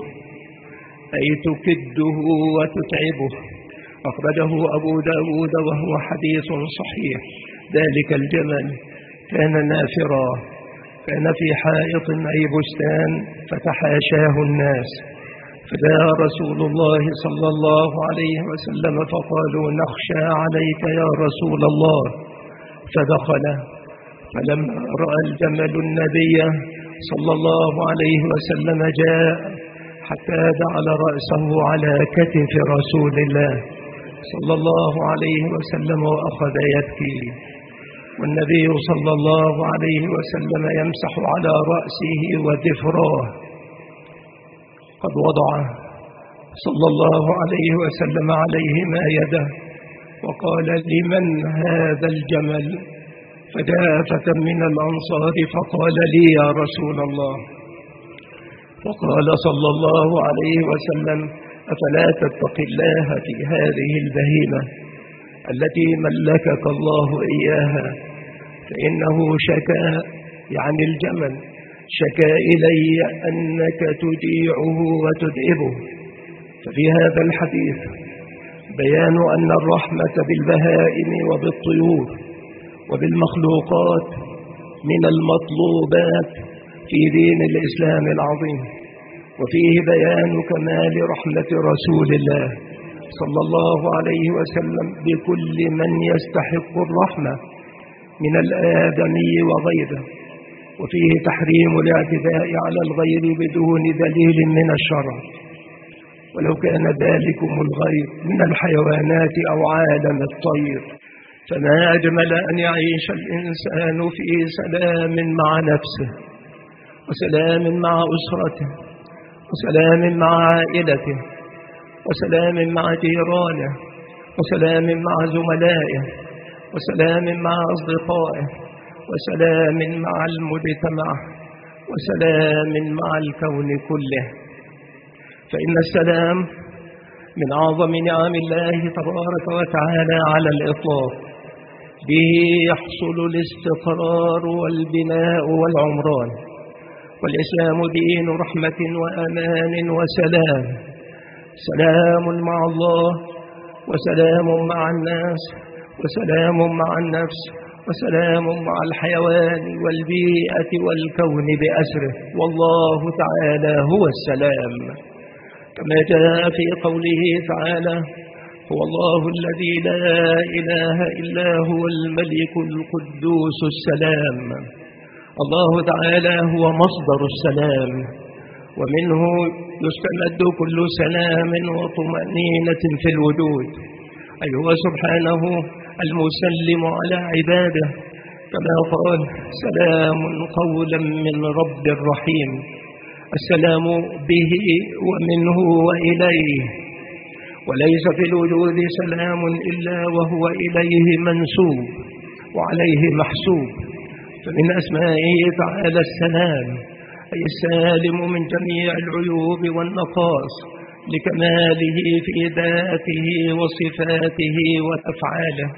أي تكده وتتعبه. أخرجه أبو داود وهو حديث صحيح. ذلك الجمل كان نافرا، كان في حائط أي بستان فتحاشاه الناس، فجاء رسول الله صلى الله عليه وسلم فقالوا: نخشى عليك يا رسول الله. فدخل، فلما رأى الجمل النبي صلى الله عليه وسلم جاء حتى جعل رأسه على كتف رسول الله صلى الله عليه وسلم وأخذ يبكي، والنبي صلى الله عليه وسلم يمسح على رأسه وذفراه. قد وضع صلى الله عليه وسلم عليهما يده وقال: لمن هذا الجمل؟ فجاء فتى من الأنصار فقال: لي يا رسول الله. وقال صلى الله عليه وسلم: أفلا تتقي الله في هذه البهيمة التي ملكك الله إياها؟ فإنه شكا، يعني الجمل، شكا إلي أنك تجيعه وتدئبه. ففي هذا الحديث بيان أن الرحمة بالبهائم وبالطيور وبالمخلوقات من المطلوبات في دين الإسلام العظيم، وفيه بيان كمال رحمة رسول الله صلى الله عليه وسلم بكل من يستحق الرحمة من الآدمي وغيره، وفيه تحريم الاعتداء على الغير بدون دليل من الشرع، ولو كان ذلكم الغير من الحيوانات أو عالم الطير. فما أجمل أن يعيش الإنسان في سلام مع نفسه، وسلام مع أسرته، وسلام مع عائلته، وسلام مع جيرانه، وسلام مع زملائه، وسلام مع أصدقائه، وسلام مع المجتمع، وسلام مع الكون كله. فإن السلام من أعظم نعم الله تبارك وتعالى على الإطلاق، به يحصل الاستقرار والبناء والعمران، والإسلام دين رحمة وأمان وسلام، سلام مع الله، وسلام مع الناس، وسلام مع النفس، وسلام مع الحيوان والبيئة والكون بأسره، والله تعالى هو السلام، كما جاء في قوله تعالى: هو الله الذي لا إله إلا هو الملك القدوس السلام. الله تعالى هو مصدر السلام، ومنه يستمد كل سلام وطمأنينة في الوجود، أي هو سبحانه المسلم على عباده، كما قال: سلام قولا من رب رحيم. السلام به ومنه وإليه، وليس في الوجود سلام إلا وهو إليه منسوب وعليه محسوب. فمن أسمائه تعالى السلام، أي السالم من جميع العيوب والنقائص، لكماله في ذاته وصفاته وأفعاله.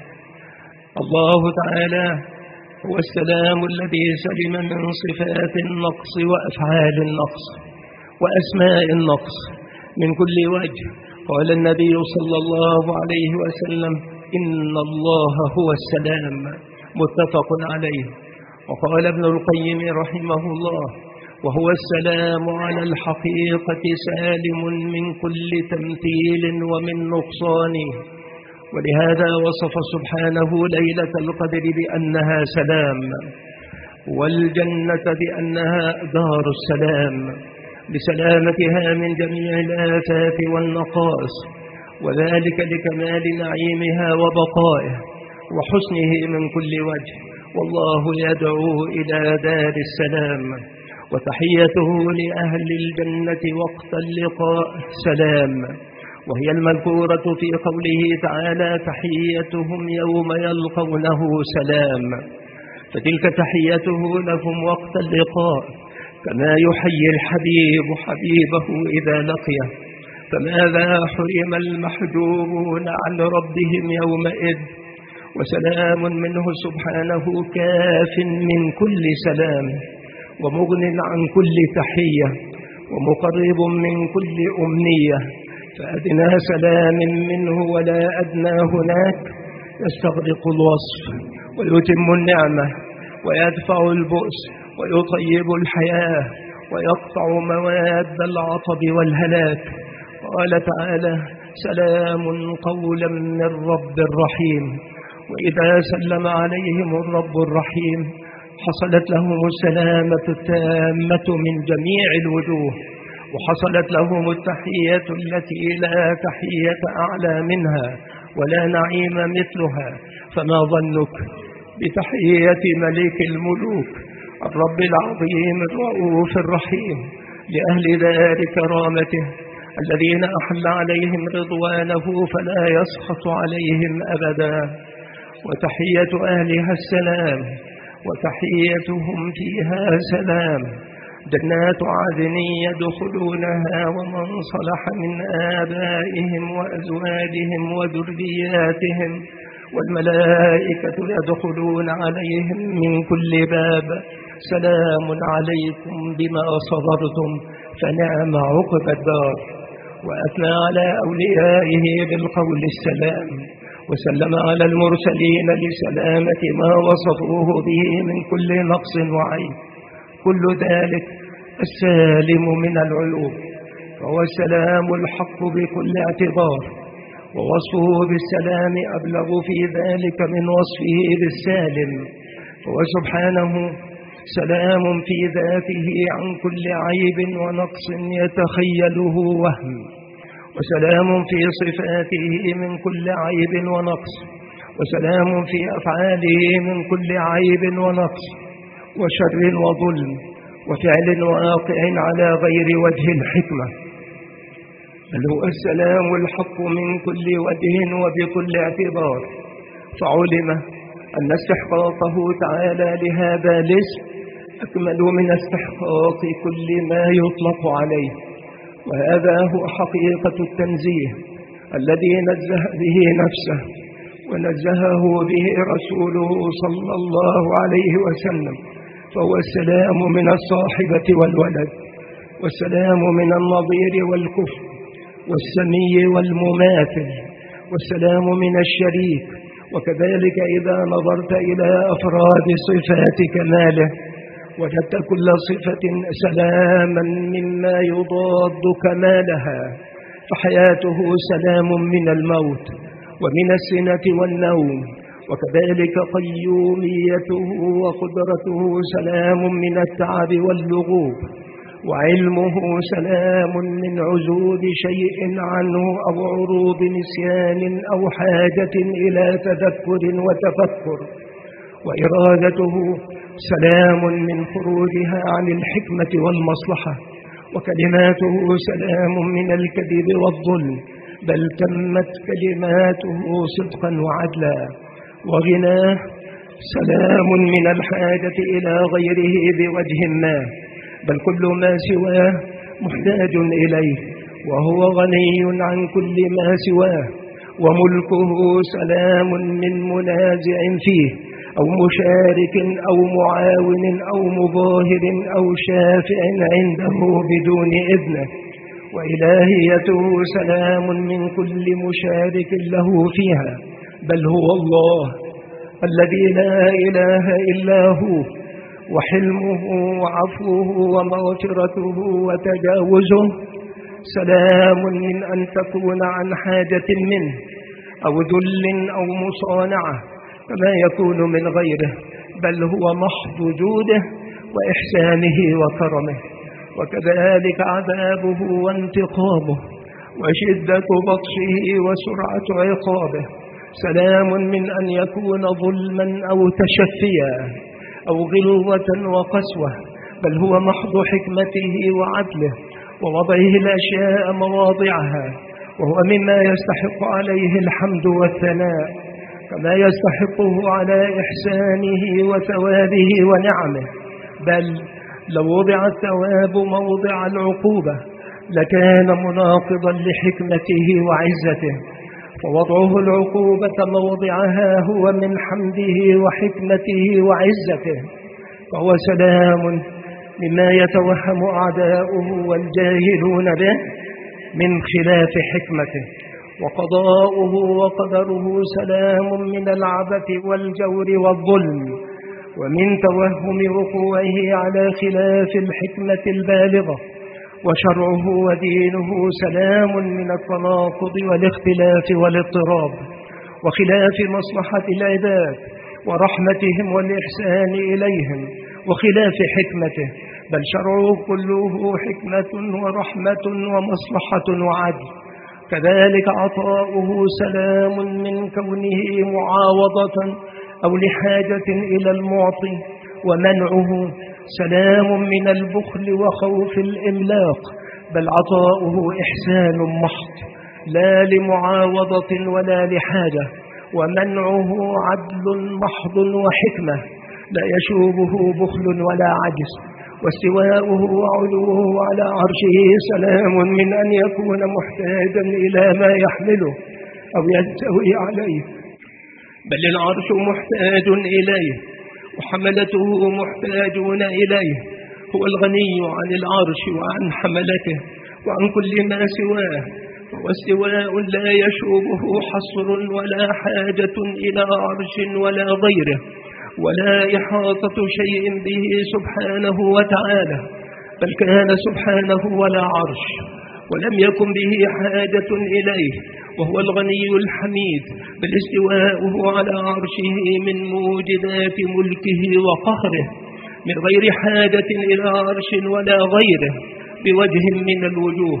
الله تعالى هو السلام الذي سلم من صفات النقص وأفعال النقص وأسماء النقص من كل وجه. قال النبي صلى الله عليه وسلم: إن الله هو السلام، متفق عليه. وقال ابن القيم رحمه الله: وهو السلام على الحقيقة سالم من كل تمثيل ومن نقصان. ولهذا وصف سبحانه ليلة القدر بأنها سلام، والجنة بأنها دار السلام، بسلامتها من جميع الآفات والنقائص، وذلك لكمال نعيمها وبقائه وحسنه من كل وجه. والله يدعو إلى دار السلام، وتحيته لأهل الجنة وقت اللقاء سلام، وهي المذكورة في قوله تعالى: تحيتهم يوم يلقونه سلام. فتلك تحيته لهم وقت اللقاء، كما يحيي الحبيب حبيبه إذا لقيه. فماذا حرم المحجوبون عن ربهم يومئذ؟ وسلام منه سبحانه كاف من كل سلام، ومغن عن كل تحية، ومقرب من كل أمنية. فأدنى سلام منه ولا أدنى هناك يستغرق الوصف ويتم النعمة ويدفع البؤس ويطيب الحياة ويقطع مواد العطب والهلاك. قال تعالى: سلام قولا من رب رحيم. وإذا سلم عليهم الرب الرحيم حصلت لهم السلامة التامة من جميع الوجوه، وحصلت لهم التحية التي لا تحية أعلى منها ولا نعيم مثلها. فما ظنك بتحية ملك الملوك الرب العظيم الرؤوف الرحيم لأهل دار كرامته، الذين أحل عليهم رضوانه فلا يسخط عليهم أبدا. وتحية أهلها السلام، وتحيتهم فيها سلام. جنات عدن يدخلونها ومن صلح من آبائهم وأزواجهم وذرياتهم والملائكة يدخلون عليهم من كل باب سلام عليكم بما صبرتم فنعم عقبى الدار. وأثنى على أوليائه بالقول السلام وسلم على المرسلين لسلامة ما وصفوه به من كل نقص وعيب، كل ذلك السالم من العيوب، فهو السلام الحق بكل اعتبار، ووصفه بالسلام أبلغ في ذلك من وصفه بالسالم، فهو سبحانه سلام في ذاته عن كل عيب ونقص يتخيله وهم، وسلام في صفاته من كل عيب ونقص، وسلام في أفعاله من كل عيب ونقص وشر وظلم وفعل واقع على غير وجه الحكمة، بل هو السلام الحق من كل وجه وبكل اعتبار. فعلم أن استحقاقه تعالى لهذا الاسم أكمل من استحقاق كل ما يطلق عليه، وهذا هو حقيقة التنزيه الذي نزه به نفسه ونزهه به رسوله صلى الله عليه وسلم، فهو السلام من الصاحبة والولد، والسلام من النظير والكفر والسمي والمماثل، والسلام من الشريك. وكذلك إذا نظرت إلى أفراد صفات كماله وجدت كل صفة سلاما مما يضاد كمالها، فحياته سلام من الموت ومن السنة والنوم، وكذلك قيوميته وقدرته سلام من التعب واللغوب، وعلمه سلام من عزول شيء عنه أو عروض نسيان أو حاجة إلى تذكر وتفكر، وإرادته سلام من خروجها عن الحكمة والمصلحة، وكلماته سلام من الكذب والظلم، بل تمت كلماته صدقا وعدلا، وغناه سلام من الحاجة إلى غيره بوجه ما، بل كل ما سواه محتاج إليه، وهو غني عن كل ما سواه، وملكه سلام من منازع فيه أو مشارك أو معاون أو مظاهر أو شافع عنده بدون إذنه، وإلهيته سلام من كل مشارك له فيها، بل هو الله الذي لا إله إلا هو، وحلمه وعفوه ومغفرته وتجاوزه سلام من أن تكون عن حاجة منه أو ذل أو مصانعة فما يكون من غيره، بل هو محض جوده وإحسانه وكرمه، وكذلك عذابه وانتقامه وشدة بطشه وسرعة عقابه سلام من أن يكون ظلما أو تشفيا أو غلظة وقسوة، بل هو محض حكمته وعدله ووضعه الأشياء مواضعها، وهو مما يستحق عليه الحمد والثناء كما يستحقه على إحسانه وثوابه ونعمه، بل لو وضع الثواب موضع العقوبة لكان مناقضا لحكمته وعزته، فوضعه العقوبة موضعها هو من حمده وحكمته وعزته، فهو سلام مما يتوهم أعداؤه والجاهلون به من خلاف حكمته، وقضاؤه وقدره سلام من العبث والجور والظلم ومن توهم وقوعه على خلاف الحكمة البالغة، وشرعه ودينه سلام من التناقض والاختلاف والاضطراب وخلاف مصلحة العباد ورحمتهم والإحسان إليهم وخلاف حكمته، بل شرعه كله حكمة ورحمة ومصلحة وعدل. كذلك عطاؤه سلام من كونه معاوضة أو لحاجة إلى المعطي، ومنعه سلام من البخل وخوف الإملاق، بل عطاؤه إحسان محض لا لمعاوضة ولا لحاجة، ومنعه عدل محض وحكمة لا يشوبه بخل ولا عجز، واستواؤه وعلوه على عرشه سلام من أن يكون محتاجا إلى ما يحمله أو يلتوي عليه، بل العرش محتاج إليه وحملته محتاجون إليه. هو الغني عن العرش وعن حملته وعن كل ما سواه، وهو استواء لا يشوبه حصر ولا حاجة إلى عرش ولا غيره، ولا إحاطة شيء به سبحانه وتعالى، بل كان سبحانه ولا عرش ولم يكن به حاجة إليه، وهو الغني الحميد، بل استواءه على عرشه من موجدات ملكه وقهره، من غير حاجة إلى عرش ولا غيره بوجه من الوجوه.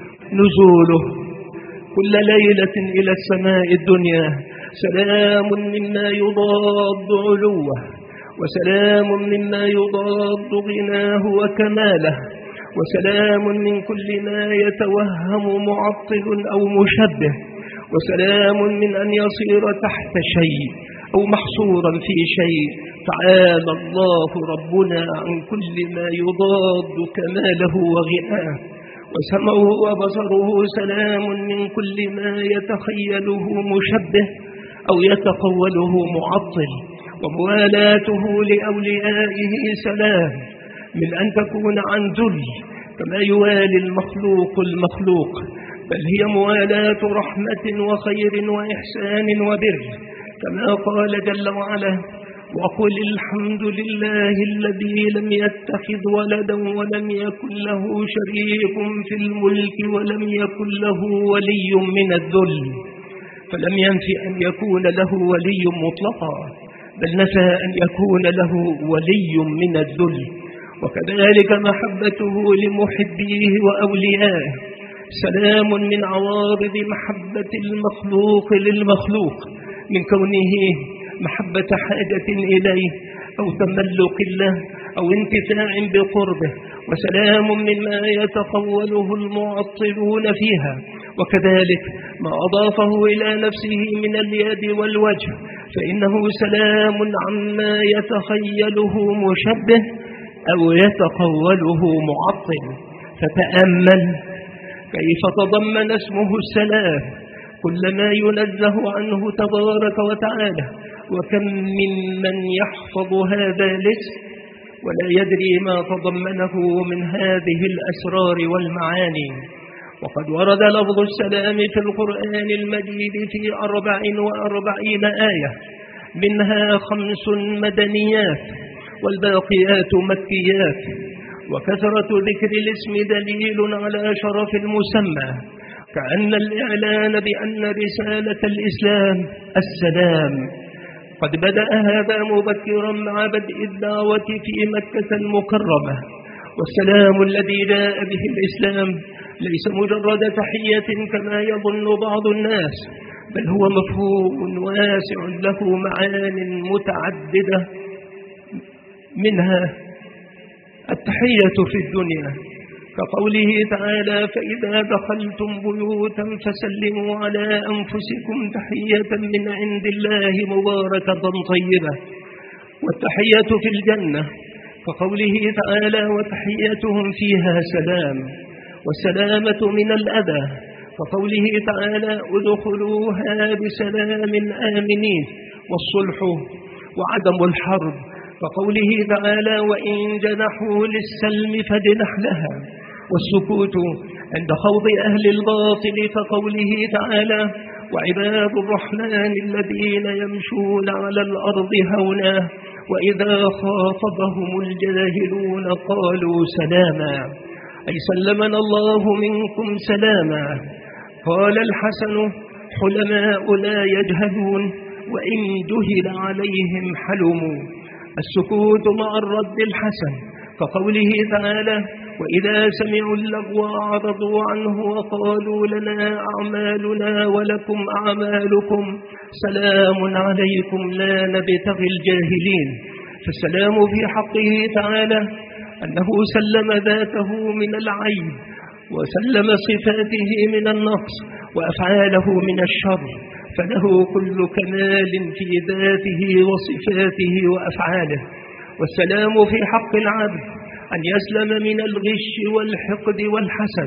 نزوله كل ليلة إلى السماء الدنيا سلام مما يضاد علوه، وسلام مما يضاد غناه وكماله، وسلام من كل ما يتوهم معطل أو مشبه، وسلام من أن يصير تحت شيء أو محصورا في شيء. تعالى الله ربنا عن كل ما يضاد كماله وغناه. وسمعه وبصره سلام من كل ما يتخيله مشبه أو يتقوله معطل. وموالاته لأوليائه سلام من أن تكون عن ذل كما يوالي المخلوق المخلوق، بل هي موالاة رحمة وخير وإحسان وبر، كما قال جل وعلا: وقل الحمد لله الذي لم يتخذ ولدا ولم يكن له شريك في الملك ولم يكن له ولي من الذل. فلم ينف أن يكون له ولي مطلقا، بل نفى أن يكون له ولي من الذل. وكذلك محبته لمحبيه وأوليائه سلام من عوارض محبة المخلوق للمخلوق، من كونه محبة حاجة إليه أو تملق له أو انتفاع بقربه، وسلام مما يتقوله المعطلون فيها. وكذلك ما أضافه إلى نفسه من اليد والوجه فإنه سلام عما يتخيله مشبه أو يتقوله معطل. فتأمل كيف تضمن اسمه السلام كل ما ينزه عنه تبارك وتعالى، وكم ممن يحفظ هذا الاسم ولا يدري ما تضمنه من هذه الأسرار والمعاني. وقد ورد لفظ السلام في القرآن المجيد في 44 آية، منها 5 مدنيات والباقيات مكيات. وكثرة ذكر الاسم دليل على شرف المسمى، كأن الإعلان بأن رسالة الإسلام السلام. قد بدأ هذا مبكرا مع بدء الدعوة في مكة المكرمة. والسلام الذي جاء به الإسلام ليس مجرد تحية كما يظن بعض الناس، بل هو مفهوم واسع له معان متعددة، منها التحية في الدنيا كقوله تعالى: فإذا دخلتم بيوتا فسلموا على أنفسكم تحية من عند الله مباركة طيبة. والتحية في الجنة كقوله تعالى: وتحيتهم فيها سلام. والسلامة من الأذى كقوله تعالى: ادخلوها بسلام آمنين. والصلح وعدم الحرب كقوله تعالى: وإن جنحوا للسلم فاجنح لها. والسكوت عند خوض أهل الباطل كقوله تعالى: وعباد الرحمن الذين يمشون على الأرض هونا وإذا خاطبهم الجاهلون قالوا سلاما، أي سلمنا الله منكم سلاما. قال الحسن: حلماء لا يجهلون وإن جهل عليهم حلموا. السكوت مع الرد الحسن كقوله تعالى: وإذا سمعوا اللغو أعرضوا عنه وقالوا لنا أعمالنا ولكم أعمالكم سلام عليكم لا نبتغي الجاهلين. فالسلام في حقه تعالى أنه سلم ذاته من العيب، وسلم صفاته من النقص، وأفعاله من الشر، فله كل كمال في ذاته وصفاته وأفعاله. والسلام في حق العبد أن يسلم من الغش والحقد والحسد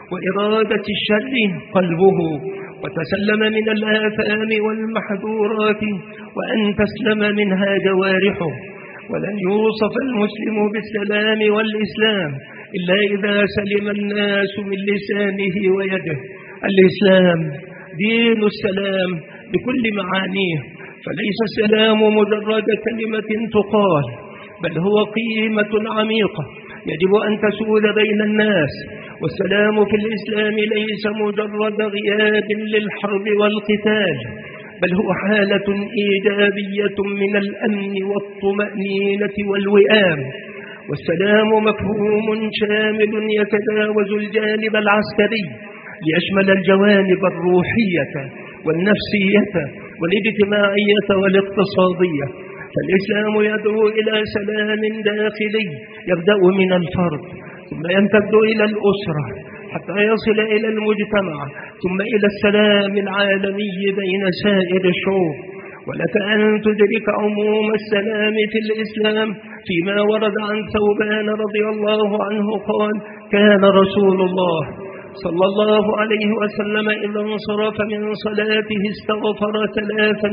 وإرادة الشر قلبه، وتسلم من الآثام والمحذورات وأن تسلم منها جوارحه. ولن يوصف المسلم بالسلام والإسلام إلا إذا سلم الناس من لسانه ويده. الإسلام دين السلام بكل معانيه، فليس السلام مجرد كلمة تقال، بل هو قيمة عميقة يجب أن تسود بين الناس. والسلام في الإسلام ليس مجرد غياب للحرب والقتال، بل هو حالة إيجابية من الأمن والطمأنينة والوئام. والسلام مفهوم شامل يتجاوز الجانب العسكري ليشمل الجوانب الروحية والنفسية والاجتماعية والاقتصادية. فالإسلام يدعو إلى سلام داخلي يبدأ من الفرد، ثم يمتد إلى الأسرة حتى يصل إلى المجتمع، ثم إلى السلام العالمي بين سائر الشعوب. ولك أن تدرك عموم السلام في الإسلام فيما ورد عن ثوبان رضي الله عنه قال: كان رسول الله صلى الله عليه وسلم إذا انصرف من صلاته استغفر 3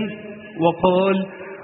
وقال: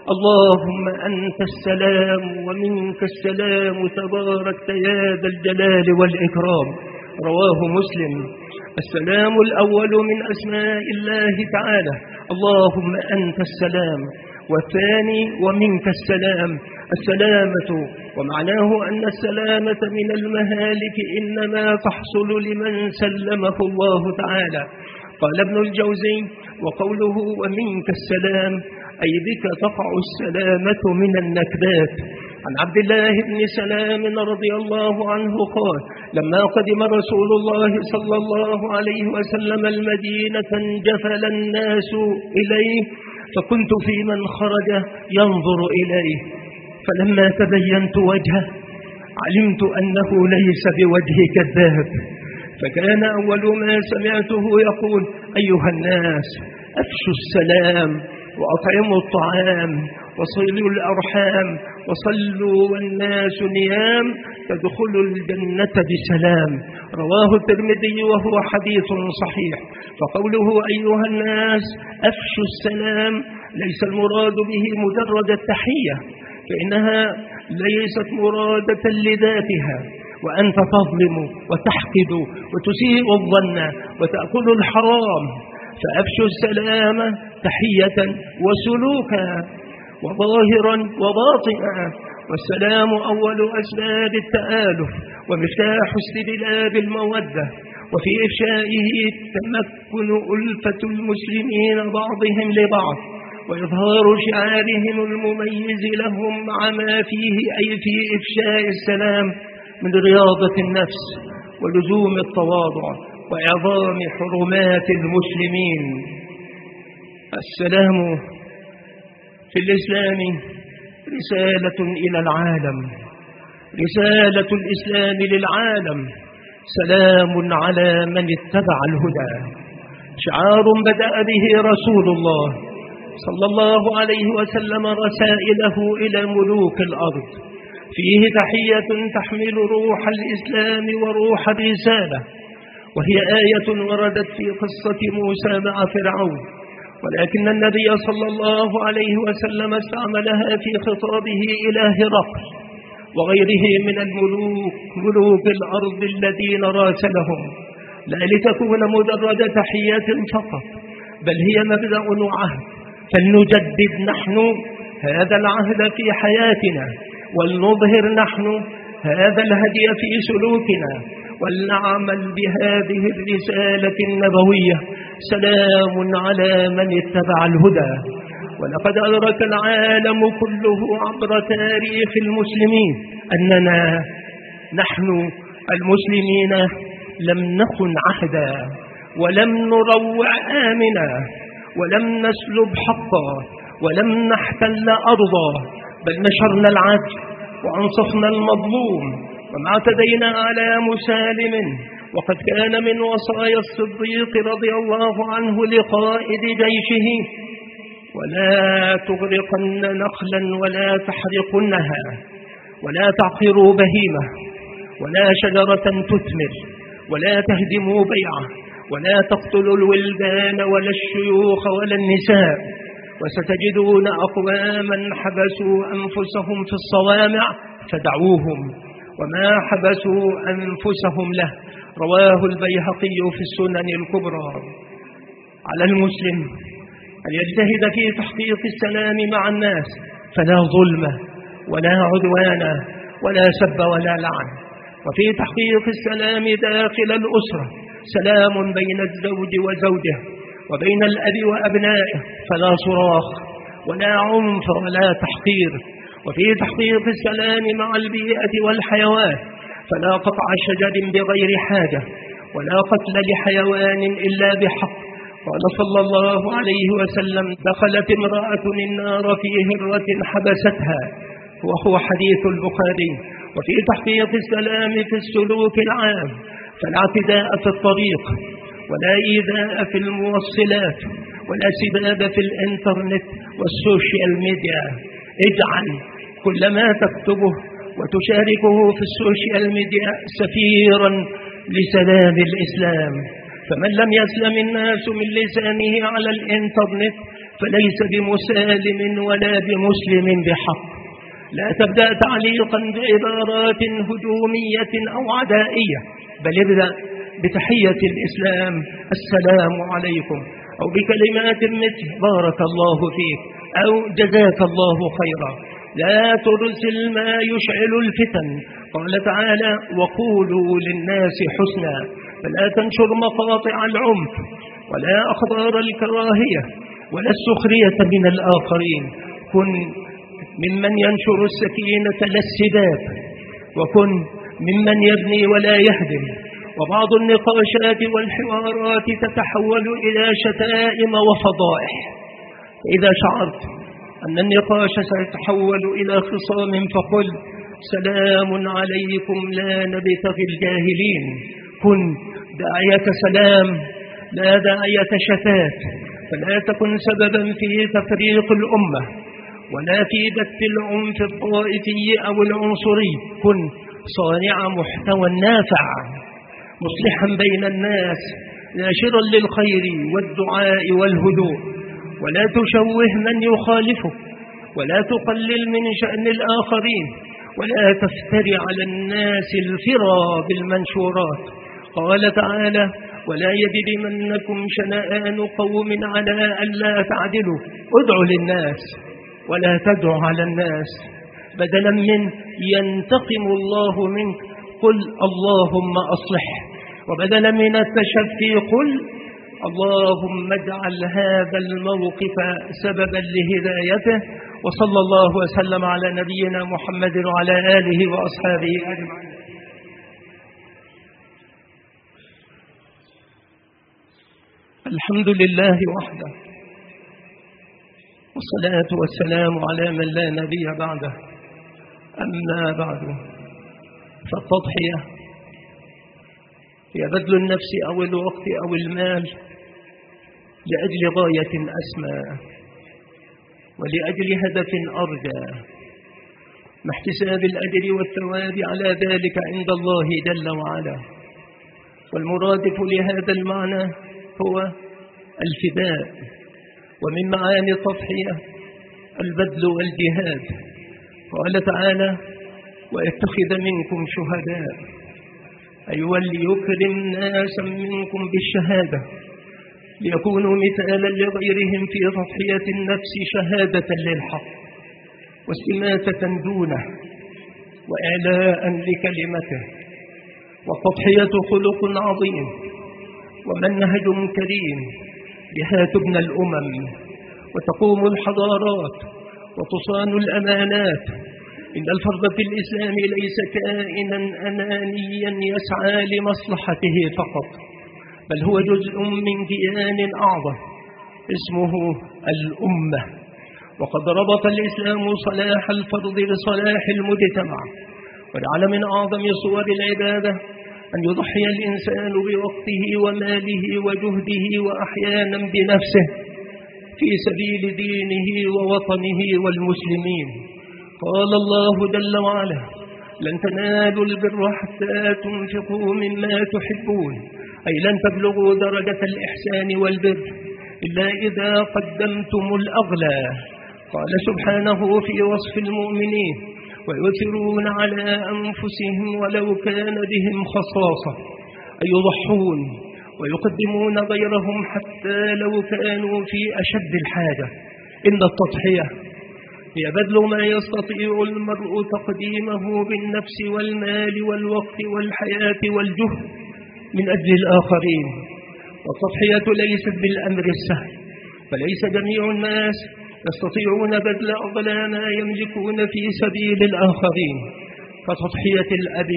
اللهم أنت السلام ومنك السلام تباركت يا ذا الجلال والإكرام. رواه مسلم. السلام الأول من أسماء الله تعالى، اللهم أنت السلام. والثاني ومنك السلام، السلامة، ومعناه أن السلامة من المهالك إنما تحصل لمن سلمه الله تعالى. قال ابن الجوزي: وقوله ومنك السلام أي بك تقع السلامة من النكبات. عن عبد الله بن سلام رضي الله عنه قال: لما قدم رسول الله صلى الله عليه وسلم المدينة انجفل الناس إليه، فكنت في من خرج ينظر إليه، فلما تبينت وجهه علمت أنه ليس بوجه كذاب، فكان أول ما سمعته يقول: أيها الناس أفشوا السلام وأطعموا الطعام وصلوا الأرحام وصلوا والناس نيام تدخلوا الجنة بسلام. رواه الترمذي وهو حديث صحيح. فقوله أيها الناس أفشوا السلام ليس المراد به مجرد التحية، فإنها ليست مرادة لذاتها، وأنت تظلم وتحقد وتسيء الظن وتأكل الحرام. فأفشوا السلام تحية وسلوكا وظاهرا وباطنا. والسلام أول أسباب التآلف ومفتاح استبلاد المودة، وفي إفشائه تمكن ألفة المسلمين بعضهم لبعض وإظهار شعارهم المميز لهم، مع ما فيه أي في إفشاء السلام من رياضة النفس ولزوم التواضع وإعظام حرمات المسلمين. السلام في الإسلام رسالة إلى العالم، رسالة الإسلام للعالم، سلام على من اتبع الهدى. شعار بدأ به رسول الله صلى الله عليه وسلم رسائله إلى ملوك الأرض، فيه تحية تحمل روح الإسلام وروح الرسالة، وهي آية وردت في قصة موسى مع فرعون، ولكن النبي صلى الله عليه وسلم استعملها في خطابه إلى هرقل وغيره من الملوك، ملوك الأرض الذين راسلهم، لا لتكون مجرد تحية فقط، بل هي مبدأ وعهد. فلنجدد نحن هذا العهد في حياتنا، ولنظهر نحن هذا الهدي في سلوكنا، ولنعمل بهذه الرسالة النبوية. سلام على من اتبع الهدى. ولقد أدرك العالم كله عبر تاريخ المسلمين أننا نحن المسلمين لم نخن عهدا، ولم نروع آمنا، ولم نسلب حقا، ولم نحتل أرضا، بل نشرنا العدل وأنصفنا المظلوم وما اعتدينا على مسالم. وقد كان من وصايا الصديق رضي الله عنه لقائد جيشه: ولا تغرقن نخلا ولا تحرقنها ولا تعقروا بهيمة ولا شجرة تثمر، ولا تهدموا بيعة، ولا تقتلوا الولدان ولا الشيوخ ولا النساء. وستجدون أقواما حبسوا أنفسهم في الصوامع فدعوهم، وما حبسوا أنفسهم له. رواه البيهقي في السنن الكبرى. على المسلم أن يجتهد في تحقيق السلام مع الناس، فلا ظلم ولا عدوان ولا سب ولا لعن. وفي تحقيق السلام داخل الأسرة سلام بين الزوج وزوجه، وبين الأب وأبنائه، فلا صراخ ولا عنف ولا تحقير. وفي تحقيق السلام مع البيئة والحيوان، فلا قطع شجر بغير حاجة، ولا قتل لحيوان إلا بحق. قال صلى الله عليه وسلم: دخلت امرأة النار في هرة حبستها، وهو حديث البخاري. وفي تحقيق السلام في السلوك العام، فلا اعتداء في الطريق، ولا إيذاء في الموصلات، ولا سباب في الإنترنت والسوشيال ميديا. اجعل كل ما تكتبه وتشاركه في السوشيال ميديا سفيرا لسلام الإسلام. فمن لم يسلم الناس من لسانه على الإنترنت فليس بمسالم ولا بمسلم بحق. لا تبدأ تعليقا بعبارات هجومية أو عدائية، بل ابدأ بتحية الإسلام: السلام عليكم، أو بكلمات مثل بارك الله فيك أو جزاك الله خيرا. لا ترسل ما يشعل الفتن. قال تعالى: وقولوا للناس حسنا. فلا تنشر مقاطع العنف، ولا أخبار الكراهية، ولا السخرية من الآخرين. كن ممن ينشر السكينة لا السباب، وكن ممن يبني ولا يهدم. وبعض النقاشات والحوارات تتحول إلى شتائم وفضائح. إذا شعرت أن النقاش سيتحول إلى خصام فقل: سلام عليكم لا نبتغي الجاهلين. كن داعية سلام لا داعية شتات. فلا تكن سببا في تفريق الأمة ولا في بث العنف الطائفي أو العنصري. كن صانع محتوى نافع مصلحا بين الناس، ناشرا للخير والدعاء والهدوء. ولا تشوه من يخالفك، ولا تقلل من شأن الآخرين، ولا تفتري على الناس الفرى بالمنشورات. قال تعالى: ولا يجرمنكم شنآن قوم على ألا تعدلوا ادعوا للناس ولا تدعوا على الناس. بدلا من ينتقم الله منك قل اللهم أصلح. وبدلا من التشفي قل اللهم اجعل هذا الموقف سببا لهدايته. وصلى الله وسلم على نبينا محمد وعلى آله وأصحابه أجمعين. الحمد لله وحده، والصلاة والسلام على من لا نبي بعده. أما بعد، فالتضحية هي بذل النفس أو الوقت أو المال لأجل غاية أسمى ولأجل هدف أرجى، مع احتساب الأجر والثواب على ذلك عند الله جل وعلا. والمرادف لهذا المعنى هو الفداء. ومن معاني التضحية البذل والجهاد. قال تعالى: ويتخذ منكم شهداء، أي وليكرم ناسا منكم بالشهادة ليكونوا مثالا لغيرهم في تضحية النفس شهادة للحق واستماتة دونه وإعلاء لكلمته. والتضحية خلق عظيم ومنهج كريم بها تبنى الأمم وتقوم الحضارات وتصان الأمانات. إن الفرد في الإسلام ليس كائنا أنانيا يسعى لمصلحته فقط، بل هو جزء من كيان أعظم اسمه الأمة. وقد ربط الإسلام صلاح الفرد بصلاح المجتمع، وجعل من أعظم صور العبادة أن يضحي الإنسان بوقته وماله وجهده وأحيانا بنفسه في سبيل دينه ووطنه والمسلمين. قال الله جل وعلا: لن تنالوا البر حتى تنفقوا مما تحبون، أي لن تبلغوا درجة الإحسان والبر إلا إذا قدمتم الأغلى. قال سبحانه في وصف المؤمنين: ويؤثرون على أنفسهم ولو كان بهم خصاصة، أي يضحون ويقدمون غيرهم حتى لو كانوا في أشد الحاجة. إن التضحية هي بذل ما يستطيع المرء تقديمه بالنفس والمال والوقت والحياة والجهد من أجل الآخرين. والتضحية ليست بالأمر السهل، فليس جميع الناس يستطيعون بذل أغلى ما يملكون في سبيل الآخرين، كتضحية الأب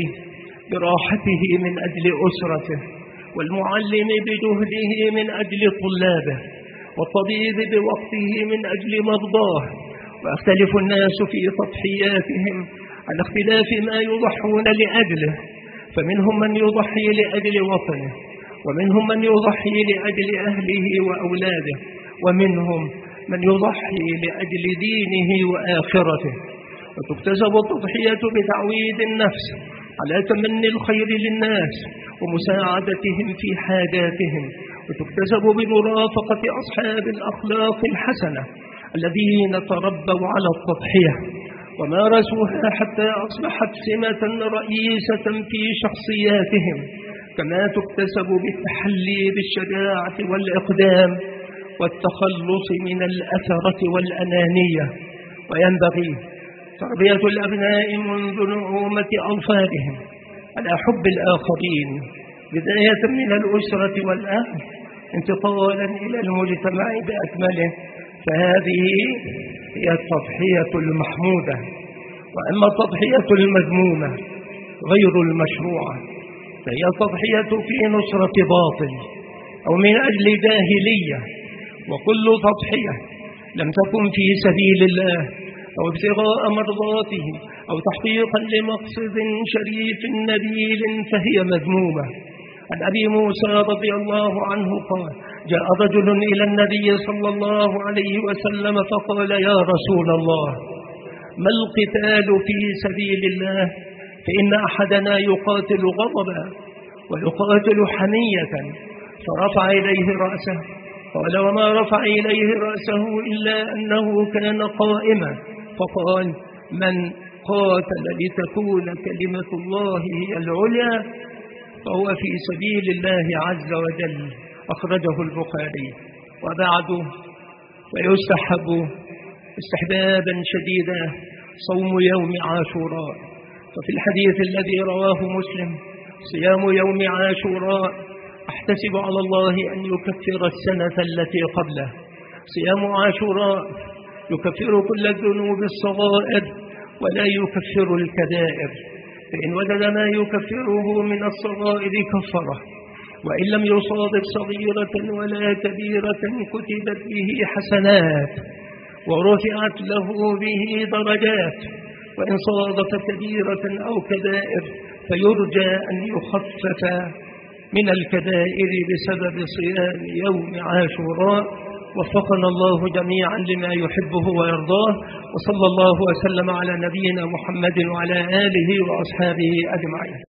براحته من أجل أسرته، والمعلم بجهده من أجل طلابه، والطبيب بوقته من أجل مرضاه. ويختلف الناس في تضحياتهم على اختلاف ما يضحون لأجله، فمنهم من يضحي لأجل وطنه، ومنهم من يضحي لأجل أهله وأولاده، ومنهم من يضحي لأجل دينه وآخرته. وتكتسب التضحية بتعويد النفس على تمني الخير للناس ومساعدتهم في حاجاتهم، وتكتسب بمرافقة أصحاب الأخلاق الحسنة الذين تربوا على التضحية ومارسوها حتى أصبحت سمة رئيسة في شخصياتهم، كما تكتسب بالتحلي بالشجاعة والإقدام والتخلص من الأثرة والأنانية. وينبغي تربية الأبناء منذ نعومة أظفارهم على حب الآخرين، بداية من الأسرة والأهل انتقالا إلى المجتمع بأكمله. فهذه هي التضحية المحمودة. وأما التضحية المذمومة غير المشروعة فهي التضحية في نصرة باطل أو من أجل جاهلية. وكل تضحية لم تكن في سبيل الله أو ابتغاء مرضاته أو تحقيقا لمقصد شريف نبيل فهي مذمومة. عن أبي موسى رضي الله عنه قال: جاء رجل إلى النبي صلى الله عليه وسلم فقال: يا رسول الله، ما القتال في سبيل الله؟ فإن أحدنا يقاتل غضبا ويقاتل حمية. فرفع إليه رأسه. قال: وما رفع إليه رأسه إلا أنه كان قائما. فقال: من قاتل لتكون كلمة الله هي العليا فهو في سبيل الله عز وجل. أخرجه البخاري. وبعد، ويستحب استحبابا شديدا صوم يوم عاشوراء. ففي الحديث الذي رواه مسلم: صيام يوم عاشوراء أحتسب على الله أن يكفر السنة التي قبله. صيام عاشوراء يكفر كل الذنوب الصغائر ولا يكفر الكبائر، فإن وجد ما يكفره من الصغائر كفره، وإن لم يصادف صغيرة ولا كبيرة كتبت به حسنات ورفعت له به درجات، وإن صادف كبيرة أو كبائر فيرجى أن يخفف من الكبائر بسبب صيام يوم عاشوراء. وفقنا الله جميعا لما يحبه ويرضاه، وصلى الله وسلم على نبينا محمد وعلى آله وأصحابه أجمعين.